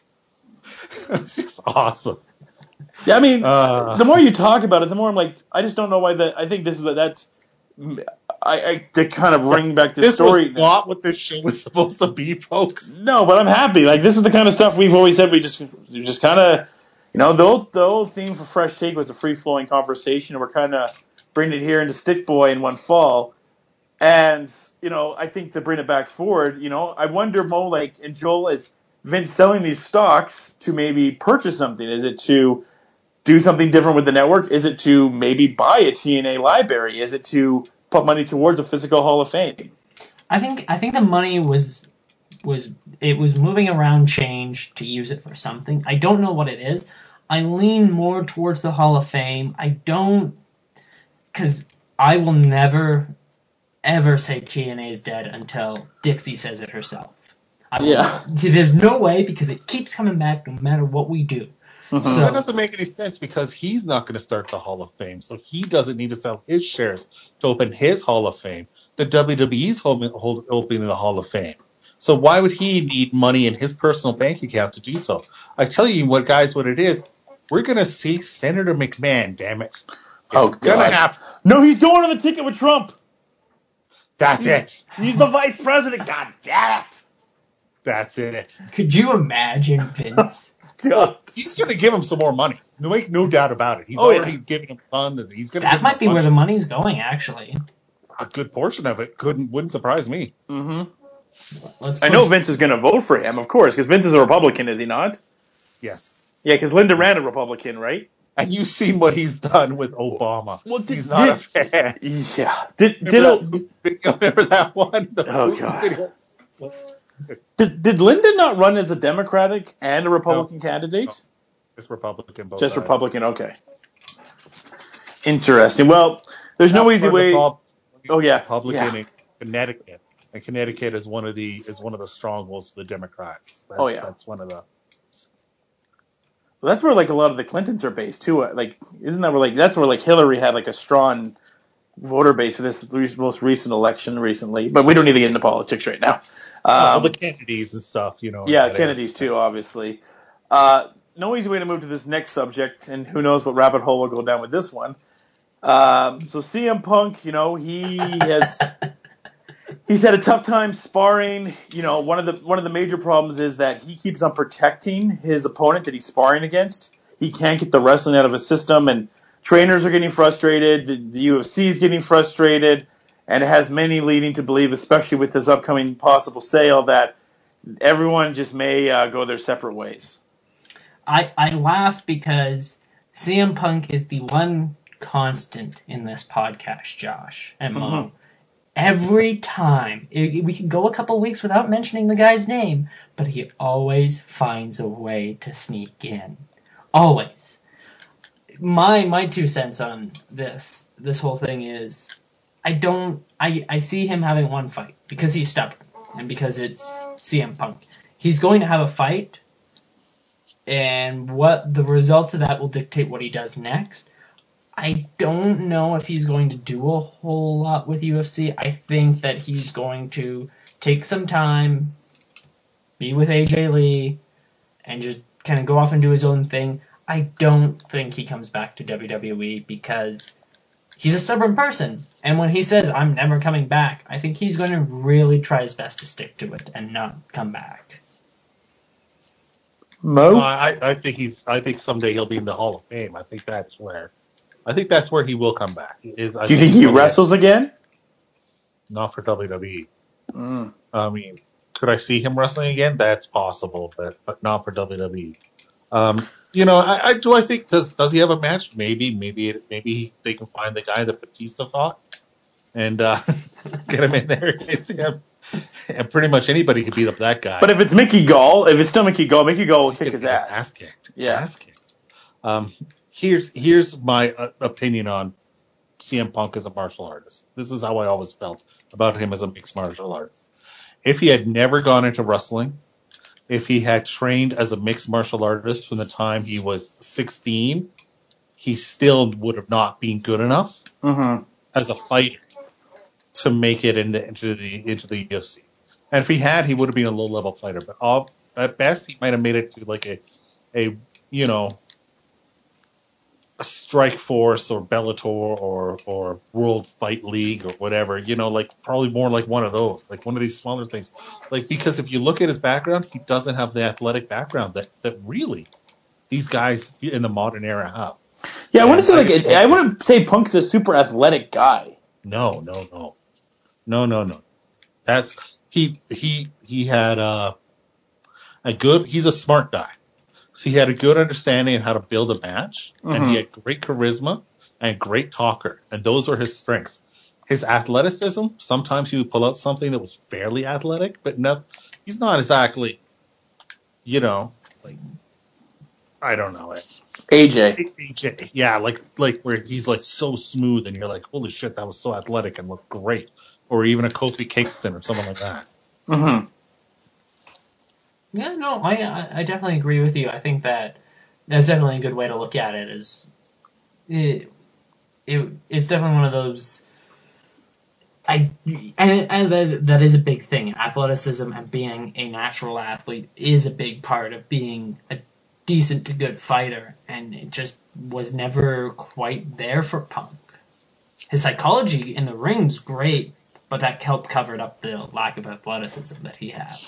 it was just awesome. Yeah, I mean, Uh, the more you talk about it, the more I'm like, I just don't know why that. I think this is that. That's I, I to kind of bring back the this story. was not what this show was supposed to be, folks. No, but I'm happy. Like, this is the kind of stuff we've always said. We just, we just kind of, you know, the old, the old theme for Fresh Take was a free flowing conversation, and we're kind of bringing it here into Stick Boy in one fall. And you know, I think to bring it back forward, you know, I wonder, Mo, like, and Joel, is Vince selling these stocks to maybe purchase something? Is it to do something different with the network? Is it to maybe buy a T N A library? Is it to put money towards a physical Hall of Fame? I think I think the money was was it was moving around change to use it for something. I don't know what it is. I lean more towards the Hall of Fame. I don't, because I will never ever say T N A is dead until Dixie says it herself. I will, Yeah. See, there's no way, because it keeps coming back no matter what we do. That So, doesn't make any sense because he's not going to start the Hall of Fame, so he doesn't need to sell his shares to open his Hall of Fame. The W W E's holding, hold, opening the Hall of Fame. So why would he need money in his personal bank account to do so? I tell you what, guys, what it is. We're going to see Senator McMahon, damn it. It's Oh, going God. to happen. No, he's going on the ticket with Trump. That's it. He's the vice president. God damn it. That's it. could you imagine Vince? God. He's going to give him some more money. No, make no doubt about it. He's Oh, yeah. already given him fun. And he's going to That give might him be a where the bunch- money's going, actually. a good portion of it. Couldn't wouldn't surprise me. Mm-hmm. Let's I know push- Vince is going to vote for him, of course, because Vince is a Republican, is he not? Yes. Yeah, because Linda ran a Republican, right? And you've seen what he's done with Obama. Well, did- he's not a did- fan. Yeah. Did did, Remember that, video? Remember that one? The Oh, movie God. video? did did Linda not run as a Democratic and a Republican candidate? It's Republican. Both Just sides. Republican, okay. Interesting. Well, there's no That's easy where the way. prob- Oh, yeah. Republican Yeah. in Connecticut, and Connecticut is one of the is one of the strongholds of the Democrats. That's, Oh, yeah. that's one of the. Well, that's where like a lot of the Clintons are based too. Like, isn't that where like that's where like Hillary had like a strong voter base for this re- most recent election recently? But we don't need to get into politics right now. Um, well, the Kennedys and stuff, you know. yeah, that Kennedys too, obviously. Uh, no easy way to move to this next subject, and who knows what rabbit hole will go down with this one. Um, so C M Punk, you know, he has he's had a tough time sparring. You know, one of the one of the major problems is that he keeps on protecting his opponent that he's sparring against. He can't get the wrestling out of his system, and trainers are getting frustrated. The, the U F C is getting frustrated, and it has many leading to believe, especially with this upcoming possible sale, that everyone just may uh, go their separate ways. I, I laugh because C M Punk is the one constant in this podcast, Josh and Mo. Mhm. Every time, it, we can go a couple weeks without mentioning the guy's name, but he always finds a way to sneak in. Always. My my two cents on this this whole thing is, I don't I I see him having one fight because he's stubborn and because it's C M Punk. He's going to have a fight, and what the results of that will dictate what he does next. I don't know if he's going to do a whole lot with U F C. I think that he's going to take some time, be with A J Lee, and just kind of go off and do his own thing. I don't think he comes back to W W E because he's a stubborn person. And when he says, I'm never coming back, I think he's going to really try his best to stick to it and not come back. Mo? Well, I, I think he's. I think someday he'll be in the Hall of Fame. I think that's where. I think that's where he will come back. Is, I Do you think he someday- wrestles again? Not for W W E. Mm. I mean, could I see him wrestling again? That's possible, but but not for W W E. Um, you know, I, I do. I think does does he have a match? Maybe, maybe, it, maybe he, they can find the guy that Batista fought and uh, get him in there. It's, yeah, and pretty much anybody could beat up that guy. But if it's Mickey Gall, if it's still Mickey Gall, Mickey Gall will He's kick gonna his get ass. ass kicked. Yeah. Ass kicked. Um, here's here's my uh, opinion on C M Punk as a martial artist. This is how I always felt about him as a mixed martial artist. If he had never gone into wrestling, if he had trained as a mixed martial artist from the time he was sixteen, he still would have not been good enough Mm-hmm. as a fighter to make it into, into the into the U F C. And if he had, he would have been a low level fighter. But all, at best, he might have made it to like a a you know a Strike Force or Bellator or or World Fight League or whatever. You know, like probably more like one of those, like one of these smaller things. Like because if you look at his background, he doesn't have the athletic background that that really these guys in the modern era have. Yeah, I And wouldn't say like just- I wouldn't say Punk's a super athletic guy. No, no, no, no, no, no. That's he he he had uh, a good. He's a smart guy, so he had a good understanding of how to build a match, and Mhm. he had great charisma and great talker, and those are his strengths. His athleticism, sometimes he would pull out something that was fairly athletic, but no, he's not exactly, you know, like I don't know it. A J. A J, yeah, like like where he's like so smooth, and you're like, holy shit, that was so athletic and looked great, or even a Kofi Kingston or someone like that. Mm-hmm. Yeah, no, I I I definitely agree with you. I think that that's definitely a good way to look at it. Is it, it it's definitely one of those. I and, and that, that is a big thing. Athleticism and being a natural athlete is a big part of being a decent to good fighter, and it just was never quite there for Punk. His psychology in the ring's great, but that helped cover up the lack of athleticism that he had.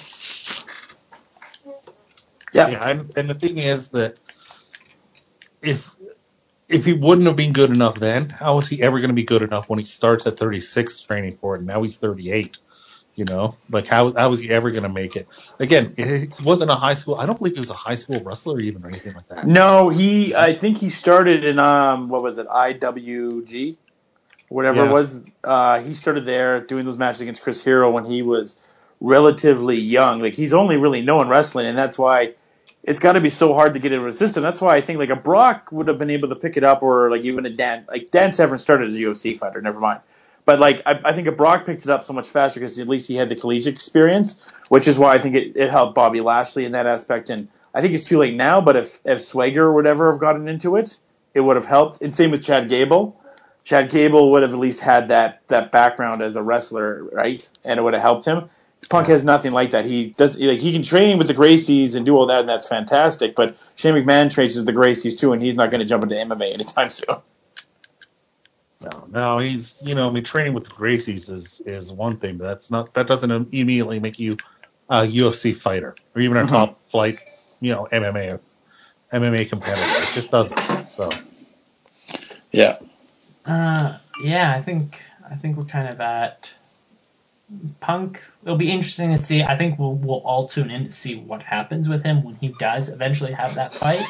Yeah. Yeah, and, and the thing is that if if he wouldn't have been good enough then, how is he ever going to be good enough when he starts at thirty-six training for it, and now he's thirty-eight? You know, like how how is he ever going to make it? Again, he wasn't a high school. I don't believe he was a high school wrestler even or anything like that. No, he. I think he started in um, what was it, I W G, whatever Yeah. it was. Uh, he started there doing those matches against Chris Hero when he was relatively young. Like he's only really known wrestling, and that's why it's got to be so hard to get into a system. That's why I think like a Brock would have been able to pick it up, or like even a Dan. Like Dan Severn started as a U F C fighter. Never mind. But like I, I think a Brock picked it up so much faster because at least he had the collegiate experience, which is why I think it, it helped Bobby Lashley in that aspect. And I think it's too late now, but if if Swagger or whatever have gotten into it, it would have helped. And same with Chad Gable. Chad Gable would have at least had that that background as a wrestler, right? And it would have helped him. Punk has nothing like that. He does like he can train with the Gracies and do all that, and that's fantastic. But Shane McMahon trains with the Gracies too, and he's not going to jump into M M A anytime soon. No, no, he's you know, I mean, training with the Gracies is is one thing, but that's not that doesn't immediately make you a U F C fighter or even a Mhm. top flight, you know, M M A M M A competitor. It just doesn't. So Yeah. Uh, yeah, I think I think we're kind of at Punk. It'll be interesting to see. I think we'll we'll all tune in to see what happens with him when he does eventually have that fight.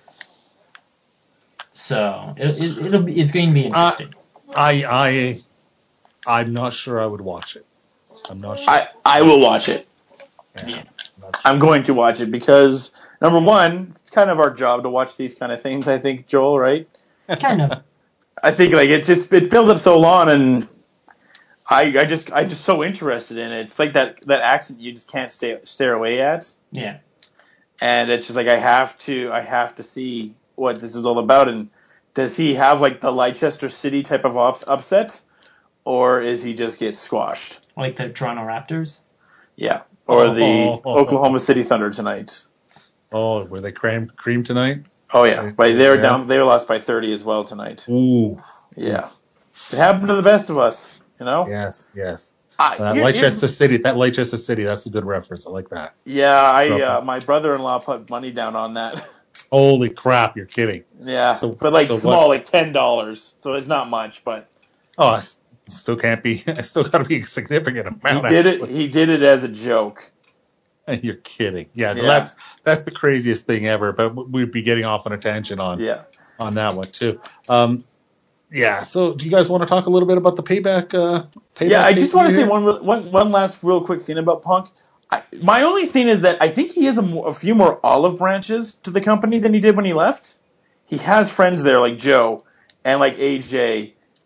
So it, it, it'll be it's going to be interesting. I I I'm not sure I would watch it. I'm not sure. I, I will watch it. Yeah. I'm not sure. I'm going to watch it because, number one, it's kind of our job to watch these kind of things, I think, Joel, right? Kind of. I think like it's it's it's built up so long, and I I just I'm just so interested in it. It's like that that accent you just can't stay stare away at, Yeah. and it's just like I have to I have to see what this is all about. And does he have like the Leicester City type of ups, upset, or is he just get squashed? Like the Toronto Raptors. Yeah, or the Oh. Oklahoma City Thunder tonight. Oh, were they cream cream tonight? Oh yeah, It's, but they were yeah. down. They were lost by thirty as well tonight. Ooh. Yeah, it happened to the best of us, you know. Yes, yes. I, That here- Leicester here's- City, that Leicester City, that's a good reference. I like that. yeah, I Drop uh, it. my brother-in-law put money down on that. Holy crap, you're kidding. Yeah, So- but like so small, what- like ten dollars. So it's not much, but Oh, I s- still can't be, I still got to be a significant he amount. did it. actually. He did it as a joke. You're kidding. Yeah, Yeah. that's that's the craziest thing ever. But we'd be getting off on a tangent on Yeah. on that one too. Um, yeah. So, do you guys want to talk a little bit about the payback? Uh, payback Yeah, I just want to say here? one, real- one, one last real quick thing about Punk. I, my only thing is that I think he has a, more, a few more olive branches to the company than he did when he left. He has friends there like Joe and like A J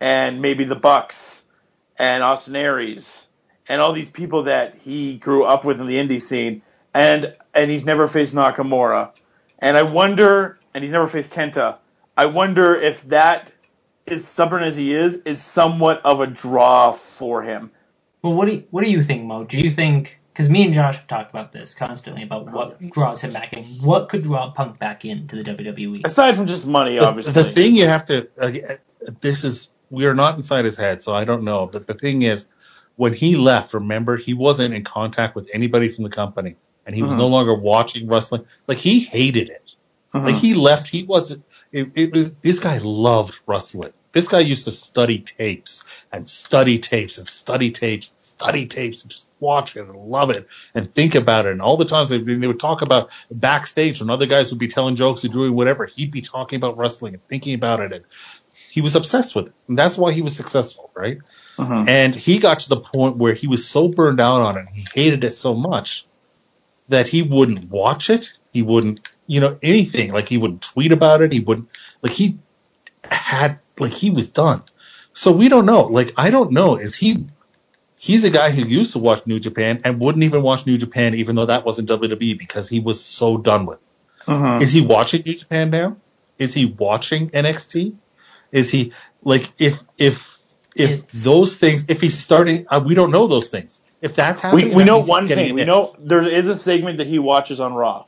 and maybe the Bucks and Austin Aries and all these people that he grew up with in the indie scene, and and he's never faced Nakamura. And I wonder, and he's never faced Kenta, I wonder if that, as stubborn as he is, is somewhat of a draw for him. Well, what do you, what do you think, Mo? Do you think, because me and Josh have talked about this constantly, about what draws him back in. What could draw Punk back into the W W E? Aside from just money, The, obviously. the thing you have to, uh, this is, we are not inside his head, so I don't know. But the thing is, when he left, remember, he wasn't in contact with anybody from the company, and he was Mhm. no longer watching wrestling. Like, he hated it. Mhm. Like, he left, he wasn't, it, it, it, this guy loved wrestling. This guy used to study tapes and study tapes and study tapes and study tapes and just watch it and love it and think about it. And all the times they, they would talk about backstage when other guys would be telling jokes or doing whatever, he'd be talking about wrestling and thinking about it. And he was obsessed with it. And that's why he was successful, right? Mhm. And he got to the point where he was so burned out on it, he hated it so much that he wouldn't watch it. He wouldn't, you know, anything. Like, he wouldn't tweet about it. He wouldn't, like, he had, like, he was done. So we don't know. Like, I don't know. Is he, he's a guy who used to watch New Japan and wouldn't even watch New Japan even though that wasn't W W E because he was so done with it. Mhm. Is he watching New Japan now? Is he watching N X T? Is he, like, if, if, if It's- those things, if he's starting, uh, we don't know those things. If that's happening, We we that know means he's one getting thing. We it. know there is a segment that he watches on Raw.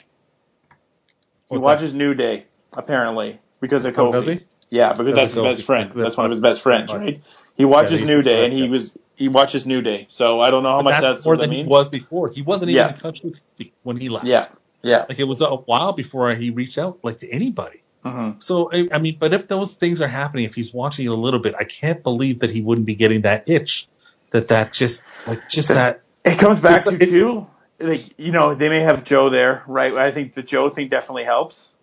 He What's watches New Day, apparently, because of Oh, Kofi. does he? Yeah, because Because that's his of best Kofi. friend. That's That's one of his what- best friends, right. right? He watches Yeah, New he's- Day, and he yeah. was he watches New Day. So I don't know how But much that's that's more what that than he means. was before. He wasn't even Yeah. in touch with Kofi when he left. Yeah, yeah. Like, it was a while before he reached out, like, to anybody. Mhm. So, I, I mean, but if those things are happening, if he's watching it a little bit, I can't believe that he wouldn't be getting that itch. That that just, like, just that. It comes back It's- to it- too, like you know, they may have Joe there, right? I think the Joe thing definitely helps.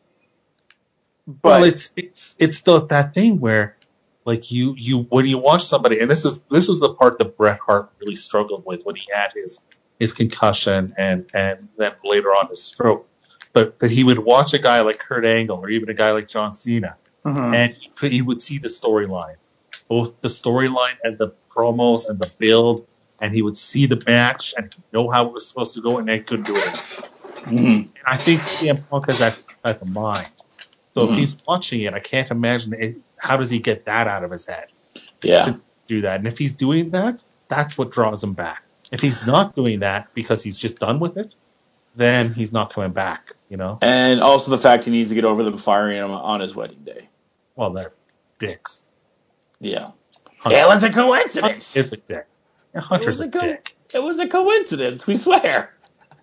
But Well, it's, it's, it's the, that thing where, like, you, you, when you watch somebody, and this is, this was the part that Bret Hart really struggled with when he had his, his concussion and, and then later on his stroke. But that he would watch a guy like Kurt Angle or even a guy like John Cena, Mhm. and he, could, he would see the storyline, both the storyline and the promos and the build, and he would see the match and know how it was supposed to go, and then couldn't do it. Mhm. And I think C M Punk has that type of mind. So Mhm. if he's watching it, I can't imagine it, how does he get that out of his head yeah, to do that? And if he's doing that, that's what draws him back. If he's not doing that because he's just done with it, then he's not coming back, you know? and also the fact he needs to get over them firing him on his wedding day. Well, they're dicks. Yeah, Hunter, it was a Hunter coincidence. is a dick. Yeah, It Hunter's was a a co- dick. It was a coincidence. We swear.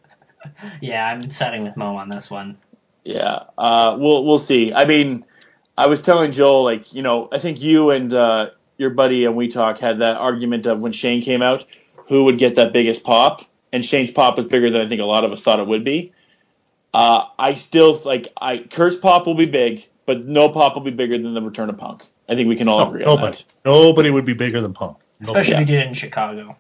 Yeah, I'm siding with Mo on this one. Yeah, uh, we'll we'll see. I mean, I was telling Joel, like, you know, I think you and uh, your buddy and We Talk had that argument of when Shane came out, who would get that biggest pop, and Shane's pop was bigger than I think a lot of us thought it would be. Uh, I still like I Kurt's pop will be big, but no pop will be bigger than the return of Punk. I think we can all No, agree on nobody. that. Nobody would be bigger than Punk. Especially Yeah. if he did it in Chicago.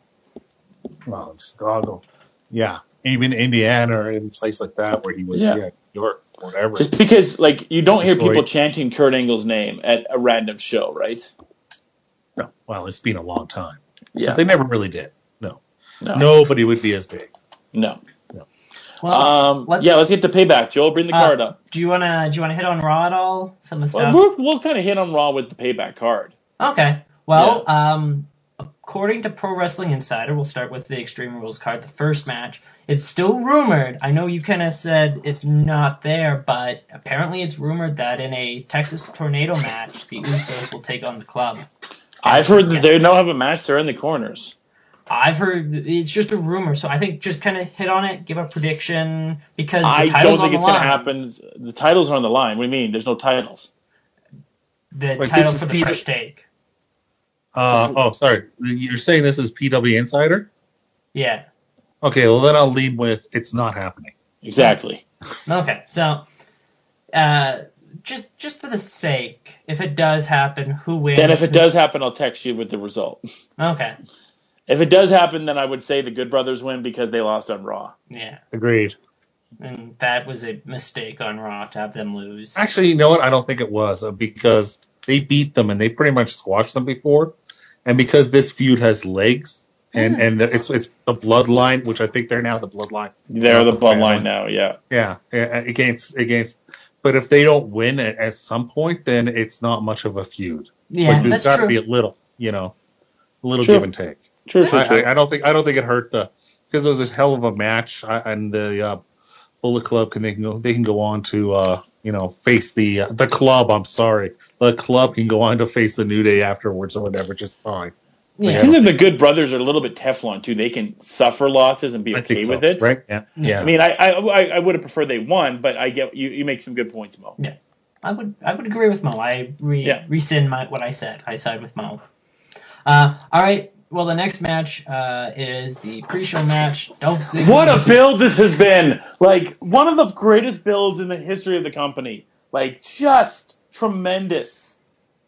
Well, Chicago. Yeah. Even Indiana or any place like that where he was, Yeah. yeah, New York, whatever. Just because, like, you don't hear Detroit. people chanting Kurt Angle's name at a random show, right? No. Well, it's been a long time. Yeah. But they never really did. No. No. Nobody would be as big. No. Well, Um, let's, yeah, let's get to payback. Joel, bring the uh, card up. Do you wanna do you wanna hit on Raw at all? Some of the Well, stuff. we're, we'll kind of hit on Raw with the payback card. Okay. Well, um, according to Pro Wrestling Insider, we'll start with the Extreme Rules card. The first match is still rumored. I know you kind of said it's not there, but apparently it's rumored that in a Texas Tornado match, the Usos will take on the Club. I've heard that Yeah. they now have a match. They're in the corners. I've heard it's just a rumor, so I think just kind of hit on it, give a prediction because the I don't title's on think the it's going to line. happen. The titles are on the line. What do you mean? There's no titles. The Wait, title this is for the Peter- first take. Uh, oh, sorry. You're saying this is P W Insider? Yeah. Okay, well, then I'll lead with it's not happening. Exactly. Okay, so uh, just just for the sake, if it does happen, who wins? Then if it does happen, I'll text you with the result. Okay. If it does happen, then I would say the Good Brothers win because they lost on Raw. Yeah. Agreed. And that was a mistake on Raw to have them lose. Actually, you know what? I don't think it was uh, because they beat them and they pretty much squashed them before. And because this feud has legs and, mm. and it's it's the bloodline, which I think they're now the bloodline. They're the bloodline now, yeah. Yeah, against against. But if they don't win at, at some point, then it's not much of a feud. Yeah, like, there's got to be a little, you know, a little true. give and take. True, true, I, true. I, I don't think I don't think it hurt the because it was a hell of a match, I, and the uh, Bullet Club can they can go they can go on to uh, you know face the uh, the club. I'm sorry, the club can go on to face the New Day afterwards or whatever, just fine. Yeah. It seems like the Good Brothers are a little bit Teflon too. They can suffer losses and be I okay so, with it, right? Yeah, yeah. I mean, I I, I would have preferred they won, but I get you. You make some good points, Mo. Yeah, I would I would agree with Mo. I re, yeah. rescind my what I said. I side with Mo. Uh, all right. Well, the next match uh, is the pre-show match. Dolph Ziggler. What a build this has been! Like one of the greatest builds in the history of the company. Like just tremendous.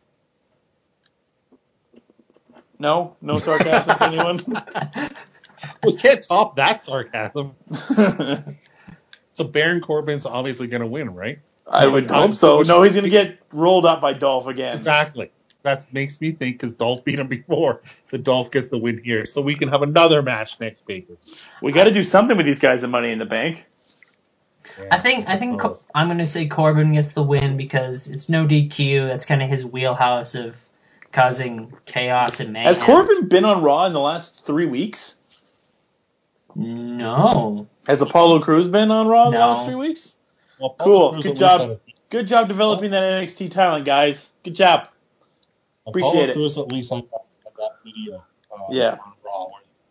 No, no sarcasm, anyone. We can't top that sarcasm. So Baron Corbin's obviously going to win, right? I would hope so. No, he's going to get rolled up by Dolph again. Exactly. That makes me think because Dolph beat him before, the Dolph gets the win here, so we can have another match next week. We got to do something with these guys in Money in the Bank. Yeah, I think I, I think Co- I'm going to say Corbin gets the win because it's no D Q. That's kind of his wheelhouse of causing chaos and mayhem. Has Corbin been on Raw in the last three weeks? No. Has Apollo Crews been on Raw in no. the last three weeks? Well, cool. Crews Good job. Good job developing that N X T talent, guys. Good job. Appreciate Apollo it. Crews at least had that, had that video uh, yeah. on Raw.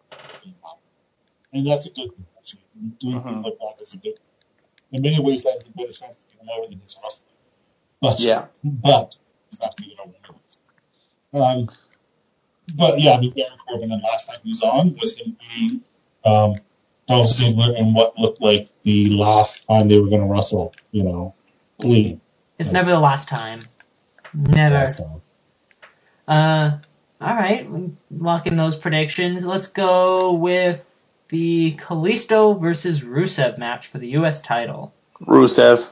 And that's a good thing, actually. Doing uh-huh. things like that is a good thing. In many ways, that is a better chance to get him over than his wrestling. But, yeah. but he's not going to get over anyways. Um, but, yeah, I mean, Baron Corbin, the last time he was on was him being um, Dolph Ziggler in what looked like the last time they were going to wrestle, you know, clean. It's like, never the last time. Never. Last time. Uh, all right, lock in those predictions. Let's go with the Kalisto versus Rusev match for the U S title. Rusev.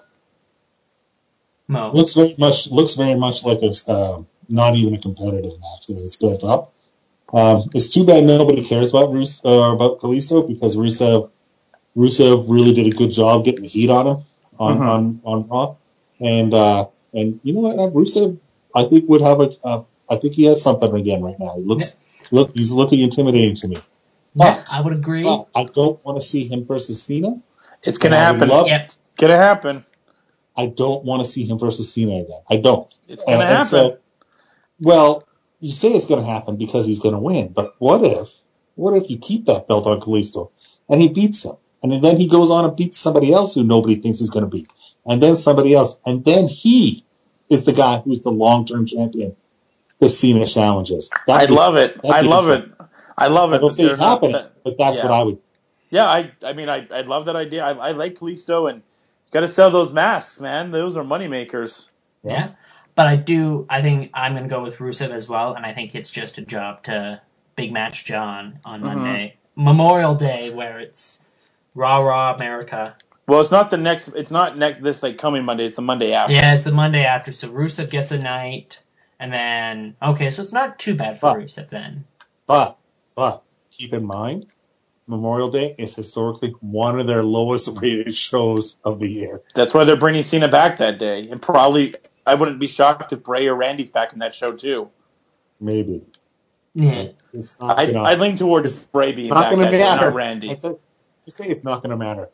Mo. Looks very much looks very much like it's uh, not even a competitive match the way it's built up. Um, it's too bad nobody cares about Rus- uh, about Kalisto because Rusev Rusev really did a good job getting the heat on him on uh-huh. on, on Raw, and uh, and you know what, uh, Rusev I think would have a. Uh, I think he has something again right now. He looks, yeah. look, he's looking intimidating to me. But, yeah, I would agree. But I don't want to see him versus Cena. It's gonna happen. Love, yep. It's gonna happen. I don't want to see him versus Cena again. I don't. It's gonna uh, happen. So, well, you say it's gonna happen because he's gonna win, but what if, what if you keep that belt on Kalisto and he beats him, and then he goes on and beats somebody else who nobody thinks he's gonna beat, and then somebody else, and then he is the guy who's the long-term champion. The Cena challenges. I love it. I love it. I love it. I don't say it's happening, that, but that's yeah. what I would. Yeah, I. I mean, I. I love that idea. I, I like Kalisto, and got to sell those masks, man. Those are money makers. Yeah. yeah, but I do. I think I'm going to go with Rusev as well, and I think it's just a job to Big Match John on mm-hmm. Monday, Memorial Day, where it's Raw, Raw America. Well, it's not the next. It's not next. This like coming Monday. It's the Monday after. Yeah, it's the Monday after. So Rusev gets a night. And then, okay, so it's not too bad for but, Rusev then. But, but, keep in mind, Memorial Day is historically one of their lowest rated shows of the year. That's why they're bringing Cena back that day. And probably, I wouldn't be shocked if Bray or Randy's back in that show too. Maybe. Yeah. It's not I, I lean towards Bray being back that day, not Randy. I say it's not going to matter.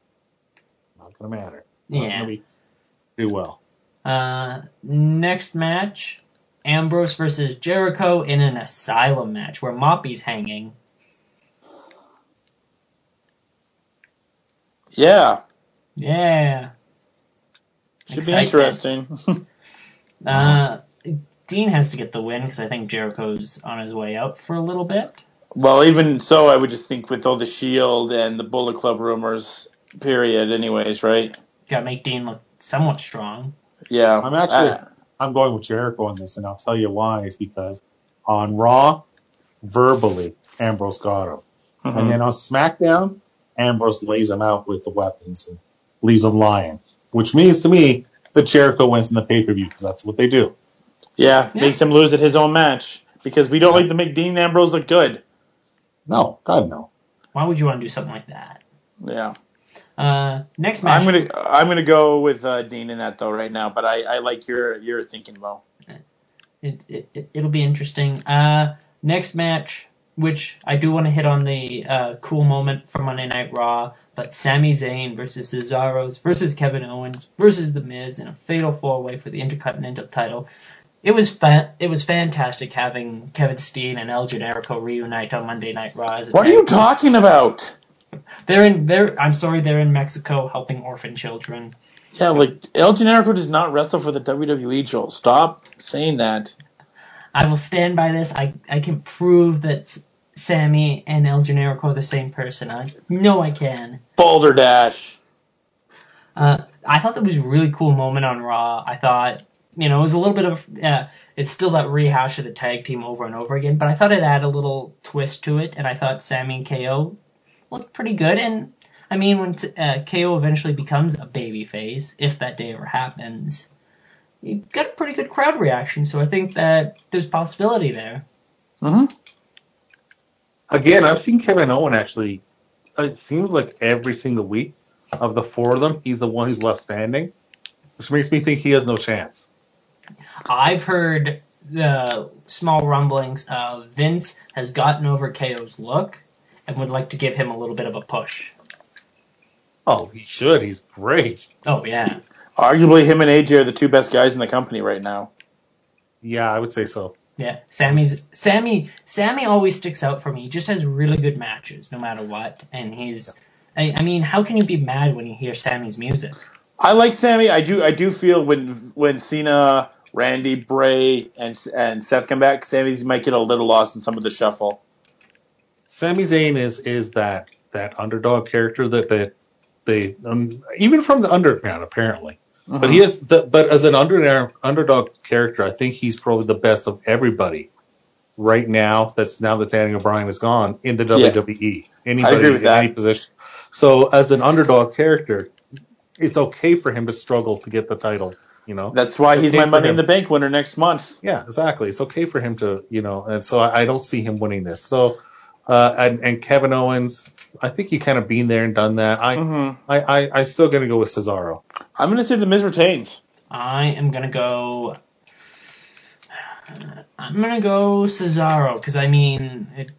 Not going to matter. It's yeah. not going to do well. Uh, next match. Ambrose versus Jericho in an asylum match where Moppy's hanging. Yeah. Yeah. Should Excitement. be interesting. uh, Dean has to get the win because I think Jericho's on his way out for a little bit. Well, even so, I would just think with all the Shield and the Bullet Club rumors, period, anyways, right? Gotta make Dean look somewhat strong. Yeah. I'm actually... Uh, I'm going with Jericho on this, and I'll tell you why. Is because on Raw, verbally, Ambrose got him. Mm-hmm. And then on SmackDown, Ambrose lays him out with the weapons and leaves him lying. Which means to me that Jericho wins in the pay-per-view, because that's what they do. Yeah, Yeah. makes him lose at his own match because we don't like to make Dean Ambrose look good. No, God no. Why would you want to do something like that? Yeah. Uh, next match. I'm gonna I'm gonna go with uh, Dean in that though right now, but I, I like your your thinking, Mo. It, it, it, it'll be interesting. Uh, next match, which I do want to hit on the uh, cool moment from Monday Night Raw, but Sami Zayn versus Cesaro versus Kevin Owens versus The Miz in a fatal four-way for the Intercontinental title. It was fa- it was fantastic having Kevin Steen and El Generico reunite on Monday Night Raw. As a What are tag you team. talking about? They're in. They're. I'm sorry. They're in Mexico helping orphan children. Yeah, like El Generico does not wrestle for the W W E, Joel. Stop saying that. I will stand by this. I I can prove that S- Sammy and El Generico are the same person. I know I can. Boulder Dash. Uh, I thought that was a really cool moment on Raw. I thought, you know, it was a little bit of, uh, it's still that rehash of the tag team over and over again, but I thought it added a little twist to it, and I thought Sammy and K O looked pretty good. And I mean, when uh, K O eventually becomes a babyface, if that day ever happens, you got a pretty good crowd reaction. So I think that there's possibility there. Mm-hmm. Again, I've seen Kevin Owen actually. It seems like every single week of the four of them, he's the one who's left standing, which makes me think he has no chance. I've heard the small rumblings of Vince has gotten over K O's look and would like to give him a little bit of a push. Oh, he should. He's great. Oh, yeah. Arguably, him and A J are the two best guys in the company right now. Yeah, I would say so. Yeah, Sammy's Sammy. Sammy always sticks out for me. He just has really good matches, no matter what. And he's, I, I mean, how can you be mad when you hear Sammy's music? I like Sammy. I do. I do feel when when Cena, Randy, Bray, and and Seth come back, Sammy's might get a little lost in some of the shuffle. Sami Zayn is is that that underdog character that that they um, even from the underground apparently. Uh-huh. But he is the, but as an under, underdog character, I think he's probably the best of everybody right now. That's now that Daniel Bryan is gone in the W W E. Yeah. Anybody I agree with in that. any position. So as an underdog character, it's okay for him to struggle to get the title. You know, That's why it's he's okay my for Money him. in the Bank winner next month. Yeah, exactly. It's okay for him to, you know, and so I, I don't see him winning this. So, uh, and, and Kevin Owens, I think he kind of been there and done that. I, Mm-hmm. I, I, I still got to go with Cesaro. I'm going to say the Miz retains. I am gonna go. I'm gonna go Cesaro because I mean, it,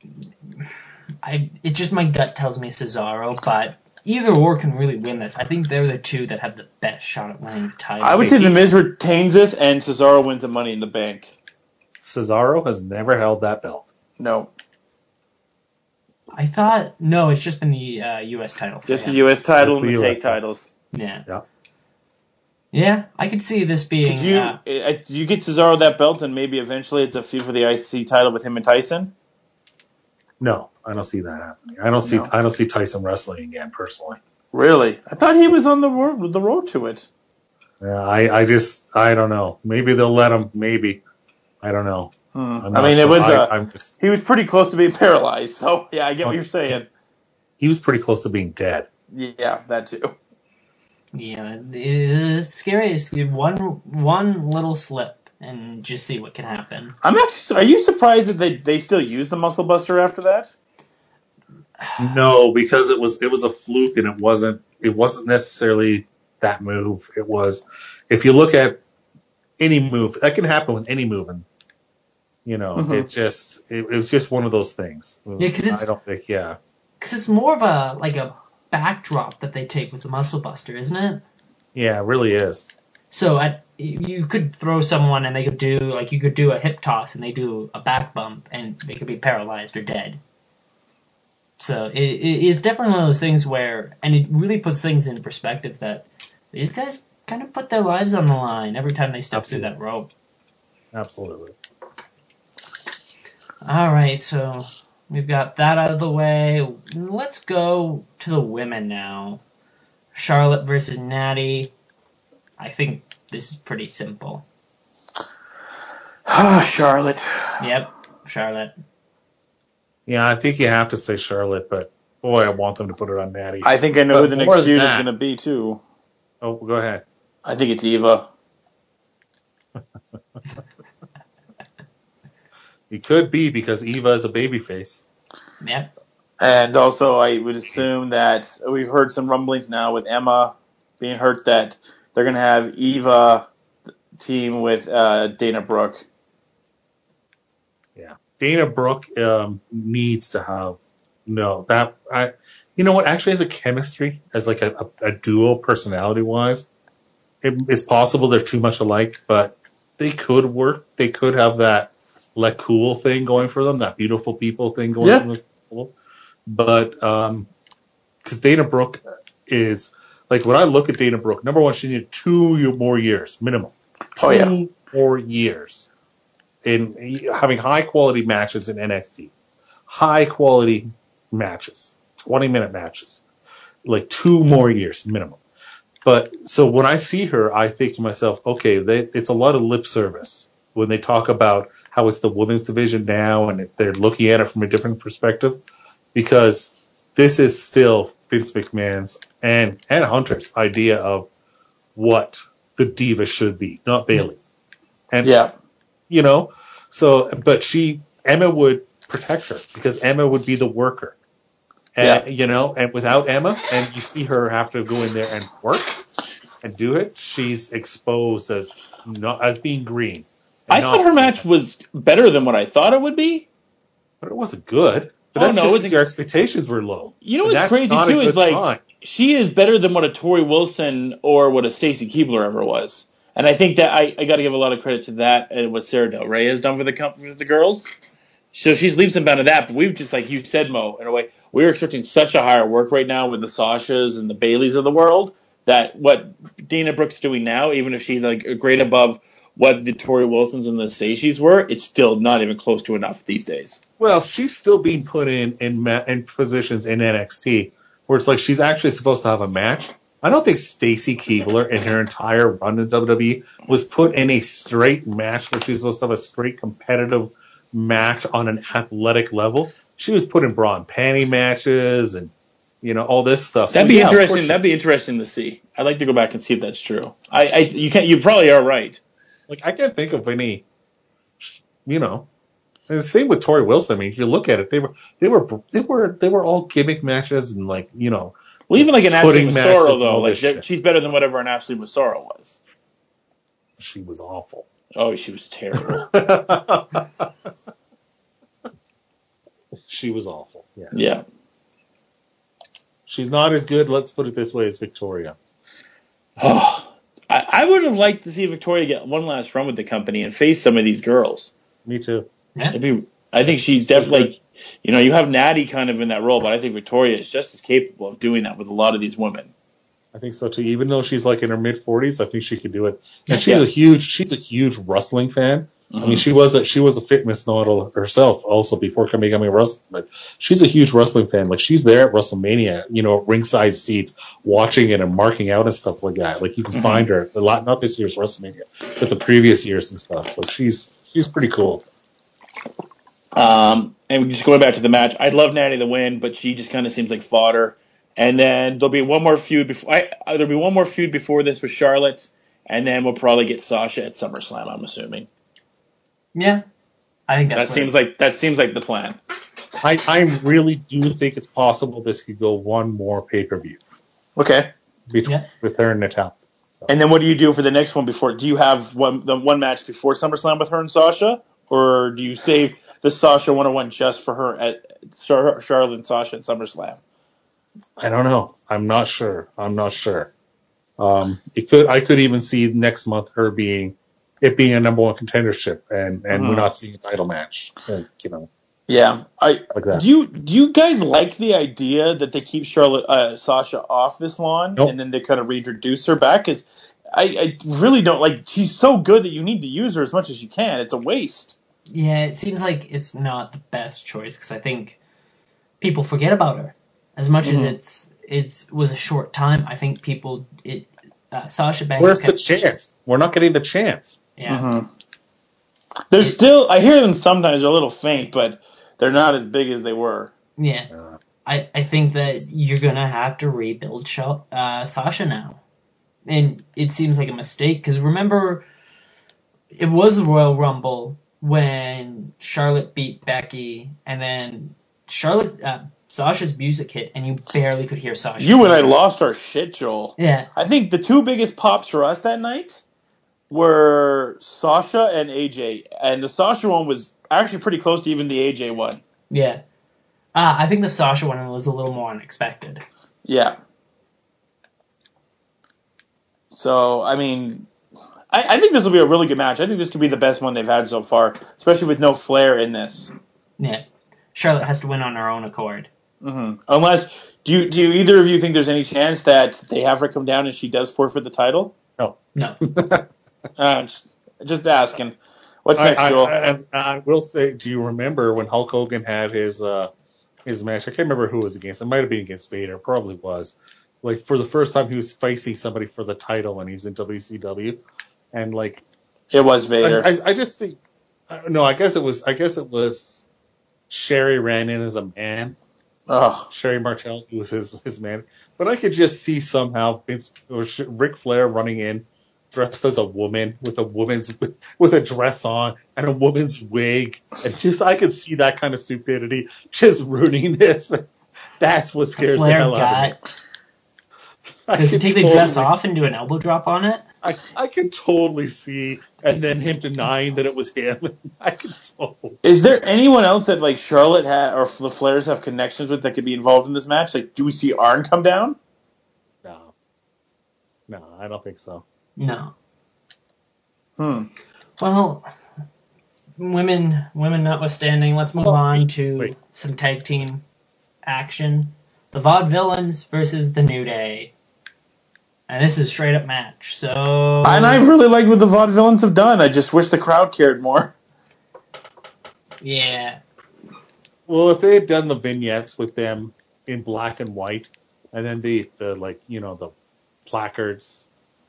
I it just my gut tells me Cesaro, but either or can really win this. I think they're the two that have the best shot at winning the title. I would say the he's- Miz retains this and Cesaro wins the Money in the Bank. Cesaro has never held that belt. No. I thought no, it's just been the uh, U S title. For Just the him. U S title Just and the the U S tag title. titles. Yeah. Yeah. Yeah, I could see this being. Could you, uh, uh, you get Cesaro that belt and maybe eventually it's a feud for the I C title with him and Tyson? No, I don't see that happening. I don't see, No. I don't see Tyson wrestling again personally. Really? I thought he was on the road, the road to it. Yeah, I, I just, I don't know. Maybe they'll let him. Maybe. I don't know. Hmm. I'm I not mean, it sure. was I, uh, I'm just, he was pretty close to being paralyzed. So yeah, I get what you're saying. he was pretty close to being dead. Yeah, that too. Yeah, it's scary. It's one one little slip and just see what can happen. I'm actually. Are you surprised that they they still use the Muscle Buster after that? No, because it was it was a fluke and it wasn't it wasn't necessarily that move. It was if you look at any move that can happen with any move, and you know Mhm. it just it, it was just one of those things. It was- Yeah, 'cause it's- I don't think yeah Because it's more of a like a backdrop that they take with the Muscle Buster, isn't it? yeah it really is. So at, you could throw someone and they could do like you could do a hip toss and they do a back bump and they could be paralyzed or dead. So it, it, it's definitely one of those things where, and it really puts things in perspective that these guys kind of put their lives on the line every time they step Absolutely. through that rope. Absolutely. All right, so we've got that out of the way. Let's go to the women now. Charlotte versus Natty. I think this is pretty simple. Ah, Charlotte. Yep, Charlotte. Yeah, I think you have to say Charlotte, but boy, I want them to put it on Natty. I think I know But who the more next than feud is that- going to be too. oh, go ahead. I think it's Eva. He could be because Eva is a babyface. Yep. And also, I would assume that we've heard some rumblings now with Emma being hurt that they're going to have Eva team with uh, Dana Brooke. Yeah, Dana Brooke um, needs to have no that I. You know what? Actually, as a chemistry, as like a, a, a duo personality wise, it, it's possible they're too much alike, but they could work. They could have that like cool thing going for them, that beautiful people thing going Yeah. for them. But um, because Dana Brooke is like when I look at Dana Brooke, number one, she needed two more years minimum. Two Oh, yeah. more years in having high quality matches in N X T, high quality matches, twenty minute matches, like two more years minimum. But so when I see her, I think to myself, okay, they, it's a lot of lip service when they talk about how it's the women's division now and they're looking at it from a different perspective. Because this is still Vince McMahon's and, and Hunter's idea of what the diva should be, not Bayley. And, Yeah. you know, so, but she, Emma would protect her because Emma would be the worker. And, Yeah. you know, and without Emma, and you see her have to go in there and work and do it, she's exposed as not, as being green. I thought her match was better than what I thought it would be. But it wasn't good. But Oh, that's no, just it because was- your expectations were low. You know And what's that's crazy not a too is good like sign. she is better than what a Tori Wilson or what a Stacy Keibler ever was, and I think that I, I got to give a lot of credit to that and what Sarah Del Rey has done for the company, for the girls. So she's leaps and bounds of that, but we've just like you said, Mo, in a way we're expecting such a higher work right now with the Sashas and the Baileys of the world that what Dana Brooke's doing now, even if she's like a grade above what the Tori Wilsons and the Stacys were, it's still not even close to enough these days. Well, she's still being put in in, ma- in positions in N X T where it's like she's actually supposed to have a match. I don't think Stacy Keibler in her entire run in W W E was put in a straight match where she's supposed to have a straight competitive match on an athletic level. She was put in bra and panty matches and, you know, all this stuff. That'd so, be yeah, of interesting. course she- That'd be interesting to see. I'd like to go back and see if that's true. I, I you can't. You probably are right. Like, I can't think of any, you know. And the same with Tori Wilson. I mean, if you look at it, they were they were they were they were all gimmick matches and like, you know. Well, even like an Ashley Pudding matches Massaro and though, all like this shit. she's better than whatever an Ashley Massaro was. She was awful. Oh, she was terrible. She was awful. Yeah. Yeah. She's not as good, let's put it this way, as Victoria. Oh, I, I would have liked to see Victoria get one last run with the company and face some of these girls. Me too. Yeah. It'd be, I think she's definitely, like, you know, you have Natty kind of in that role, but I think Victoria is just as capable of doing that with a lot of these women. I think so too. Even though she's like in her mid forties, I think she could do it. And she's Yeah. a huge, she's a huge wrestling fan. I mean, she was a she was a fitness model herself, also before becoming a wrestler. But she's a huge wrestling fan. Like she's there at WrestleMania, you know, ringside seats, watching it and marking out and stuff like that. Like you can find her a lot, not this year's WrestleMania, but the previous years and stuff. Like she's she's pretty cool. Um, and just going back to the match, I'd love Natty to win, but she just kind of seems like fodder. And then there'll be one more feud before. I, uh, there'll be one more feud before this with Charlotte, and then we'll probably get Sasha at SummerSlam. I'm assuming. Yeah. I think That that's seems like that seems like the plan. I I really do think it's possible this could go one more pay per view Okay. between Yeah. with her and Natalya. So. And then what do you do for the next one before? Do you have one the one match before SummerSlam with her and Sasha, or do you save the Sasha one oh one just for her at Char- Charlotte and Sasha at SummerSlam? I don't know. I'm not sure. I'm not sure. Um, it could. I could even see next month her being it being a number one contendership, and and Mhm. we're not seeing a title match. And, you know, Yeah, I like that. do. You do you guys like the idea that they keep Charlotte uh, Sasha off this long, Nope. and then they kind of reintroduce her back? Because I, I really don't like. She's so good that you need to use her as much as you can. It's a waste. Yeah, it seems like it's not the best choice because I think people forget about her. As much Mhm. as it's it's was a short time, I think people it uh, Sasha Banks. Where's the kept- chance? We're not getting the chance. Yeah, There's still. I hear them sometimes. They're a little faint, but they're not as big as they were. yeah. Uh, I, I think that you're gonna have to rebuild Sha- uh, Sasha now, and it seems like a mistake because remember it was the Royal Rumble when Charlotte beat Becky, and then Charlotte, uh, Sasha's music hit, and you barely could hear Sasha. You and I lost our shit, Joel. Yeah. I think the two biggest pops for us that night were Sasha and A J. And the Sasha one was actually pretty close to even the A J one. Yeah. Uh, I think the Sasha one was a little more unexpected. Yeah. So, I mean, I, I think this will be a really good match. I think this could be the best one they've had so far, especially with no Flair in this. Yeah. Charlotte has to win on her own accord. Mm-hmm. Unless, do you, do you either of you think there's any chance that they have her come down and she does forfeit the title? No. No. uh, just, just asking. What's I, next, I, Joel? I, and I will say, do you remember when Hulk Hogan had his uh, his match? I can't remember who it was against. It might have been against Vader. It probably was. Like, for the first time, he was facing somebody for the title when he was in W C W. And, like... It was Vader. I, I, I just see... Uh, no, I guess it was... I guess it was... Sherry ran in as a man. Oh. Sherry Martel, who was his, his man. But I could just see somehow Vince, or Ric Flair running in, dressed as a woman, with a woman's, with a dress on, and a woman's wig. And just, I could see that kind of stupidity just ruining this. That's what scares the Flair hell out of me. Does he take the totally, dress off and do an elbow drop on it? I, I can totally see, and then him denying that it was him. I can totally. Is there anyone else that like Charlotte ha- or the Flairs have connections with that could be involved in this match? Like, do we see Arn come down? No, no, I don't think so. No. Hmm. Well, women, women notwithstanding, let's move Oh, on to wait. some tag team action. The Vaudevillains versus the New Day. And this is a straight up match. So And I really like what the Vaudevillains have done. I just wish the crowd cared more. yeah. Well, if they had done the vignettes with them in black and white, and then the, the like, you know, the placards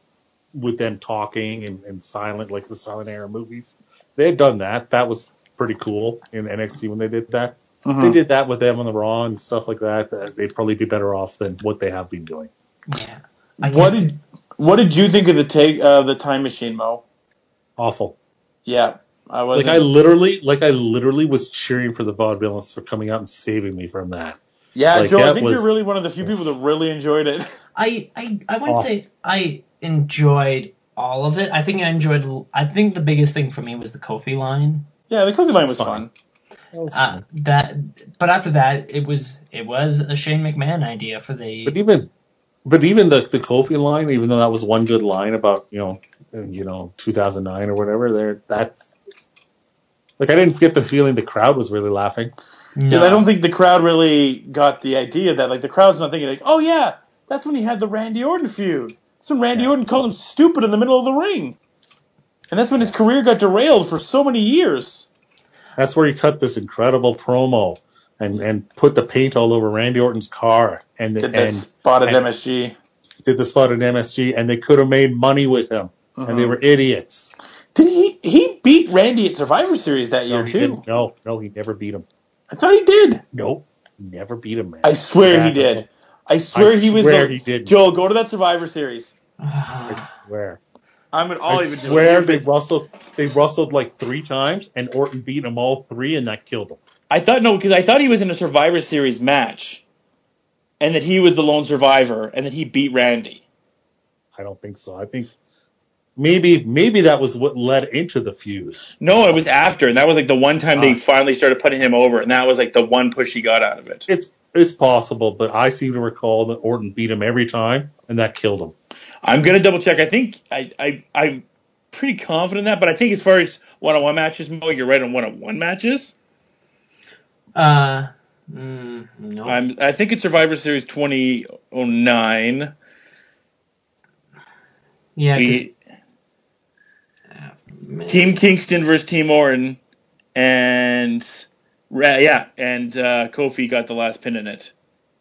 with them talking and, and silent, like the Silent Era movies, they had done that. That was pretty cool in N X T when they did that. Mm-hmm. They did that with them on the Raw and stuff like that. They'd probably be better off than what they have been doing. Yeah. I What can't did What did you think of the take uh, the Time Machine, Mo? Awful. Yeah, I was. Like I literally, like I literally was cheering for the Vaudevillains for coming out and saving me from that. Yeah, like, Joe, I that think was- you're really one of the few people that really enjoyed it. I, I, I wouldn't Off. say I enjoyed all of it. I think I enjoyed. I think the biggest thing for me was the Kofi line. Yeah, the Kofi line was fun. fun. That was Uh, fun. that, but after that, it was it was a Shane McMahon idea for the. But even, but even the the Kofi line, even though that was one good line about you know, you know, two thousand nine or whatever, there that's like I didn't get the feeling the crowd was really laughing. no, Because I don't think the crowd really got the idea that, like, the crowd's not thinking, like, oh, yeah, that's when he had the Randy Orton feud. That's when Randy Yeah. Orton called him stupid in the middle of the ring. And that's when his career got derailed for so many years. That's where he cut this incredible promo and and put the paint all over Randy Orton's car and Did that and spot at and M S G. did the spot at M S G, and they could have made money with him, and they Mhm. were idiots. Did he, he beat Randy at Survivor Series that year, No, he too? didn't. No, no, he never beat him. I thought he did. Nope, he never beat him, man. I swear he Bad. did. I swear I he was swear the... he didn't. Joel, go to that Survivor Series. I swear. I'm gonna, I'll I even swear do they it. wrestled. They wrestled like three times, and Orton beat them all three, and that killed him. I thought, no, because I thought he was in a Survivor Series match. And that he was the lone survivor, and that he beat Randy. I don't think so. I think maybe maybe that was what led into the feud. No, it was after, and that was like the one time they Ah. finally started putting him over, and that was like the one push he got out of it. It's it's possible, but I seem to recall that Orton beat him every time, and that killed him. I'm gonna double check. I think I, I I'm pretty confident in that, but I think as far as one-on-one matches, Mo, you're right on one-on-one matches. Uh, mm, no. I'm I think it's Survivor Series twenty oh nine. yeah. 'cause- We, uh, man. Team Kingston versus Team Orton, and Ra- yeah, and uh, Kofi got the last pin in it.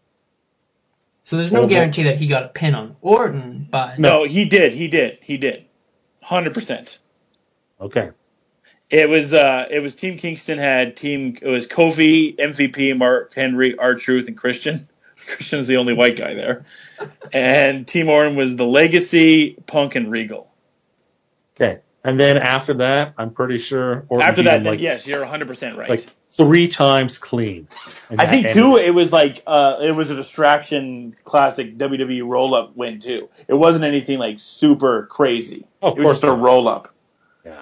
So there's no Well, guarantee that he got a pin on Orton, but No, he did, he did, he did, hundred percent. Okay. It was uh, it was Team Kingston had team. It was Kofi, M V P, Mark Henry, R-Truth, and Christian. Christian's the only white guy there, and Team Orton was the Legacy, Punk, and Regal. Okay. And then after that, I'm pretty sure. Orton After beat that, him, then like, yes, you're one hundred percent right. like three times clean. And I that think ended too, it. it was like uh, it was a distraction classic W W E roll up win too. It wasn't anything like super crazy. Oh, of it was course just a roll up. Yeah.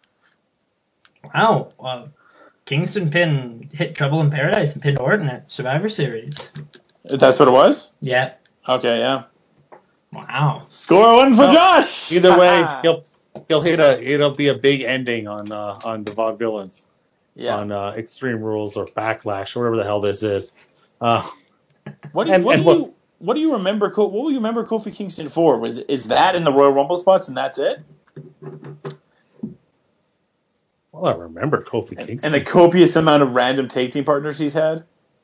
Wow. Uh, Kingston pin hit Trouble in Paradise and pinned Orton at Survivor Series. That's what it was. Yeah. Okay, yeah. Wow. Score one for Well, Josh. Either way, he'll he'll hit a. It'll be a big ending on uh, on the Vaudevillains. yeah. On uh, Extreme Rules or Backlash or whatever the hell this is. Uh, What do you, and- what, and do what- you what do you remember? What will you remember Kofi Kingston for? Was is that in the Royal Rumble spots and that's it? well, I remember Kofi Kingston. And the copious amount of random tag team partners he's had.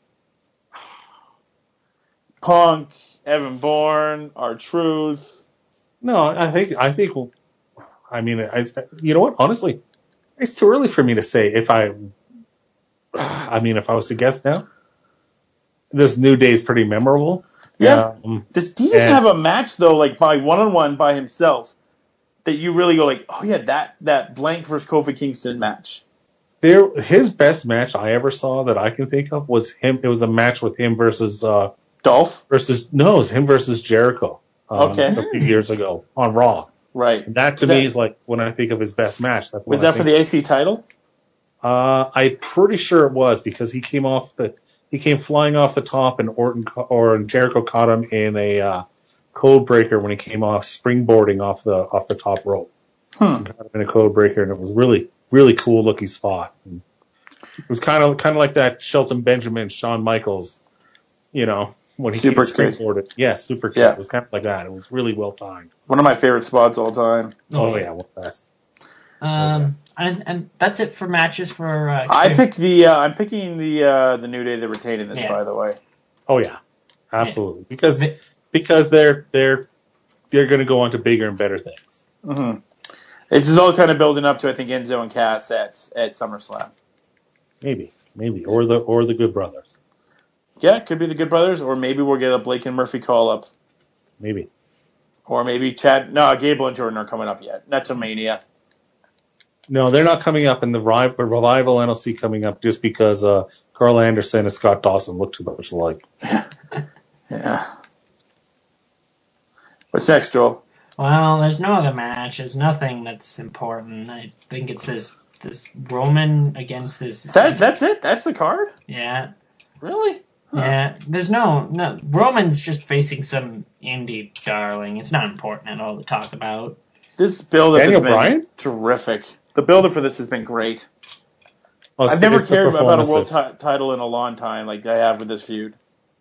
Punk, Evan Bourne, R-Truth. no, I think I think. I mean, I, you know what? Honestly, it's too early for me to say if I. I mean, if I was to guess now, this New Day is pretty memorable. Yeah. Um, Does he just and- have a match though, like by one on one by himself, that you really go like, oh yeah, that that Blank versus Kofi Kingston match. there, his best match I ever saw that I can think of was him. It was a match with him versus uh, Dolph. versus no, it was him versus Jericho. Um, Okay. a few years ago on Raw. Right. And that to Was me that- is like when I think of his best match. That's Was what I that for think. the A C title? Uh, I'm pretty sure it was because he came off the he came flying off the top and Orton ca- or Jericho caught him in a uh, code breaker when he came off springboarding off the off the top rope. Hmm. Caught him in a code breaker and it was really really cool looking spot. And it was kind of kind of like that Shelton Benjamin Shawn Michaels, you know, when he Super super kick. springboarded. Yes, super kick. Yeah. It was kind of like that. It was really well timed. One of my favorite spots all time. Oh yeah, well best. Um, yes. and, and that's it for matches for. Uh, I Extreme- picked the. Uh, I'm picking the uh, the New Day that retained in this, Yeah. by the way. Oh yeah, absolutely. Because Vi- because they're they're they're going to go on to bigger and better things. Mm-hmm. This is all kind of building up to, I think, Enzo and Cass at at SummerSlam. Maybe, maybe, or the or the Good Brothers. Yeah, it could be the Good Brothers, or maybe we'll get a Blake and Murphy call up, Maybe. or maybe Chad. No, Gable and Jordan aren't coming up yet. That's a Mania. No, they're not coming up in the Revi- the Revival. I don't see coming up just because uh, Carl Anderson and Scott Dawson look too much alike. Yeah. What's next, Joel? Well, there's no other match. There's nothing that's important. I think it's this this Roman against this. Is that that's it? That's the card? Yeah, Really? yeah. There's no no Roman's just facing some indie darling. It's not important at all to talk about. This build-up has Daniel been Bryan? terrific. The build-up for this has been great. Well, it's- I've never it's the cared about a world performances. ti- title in a long time like I have with this feud.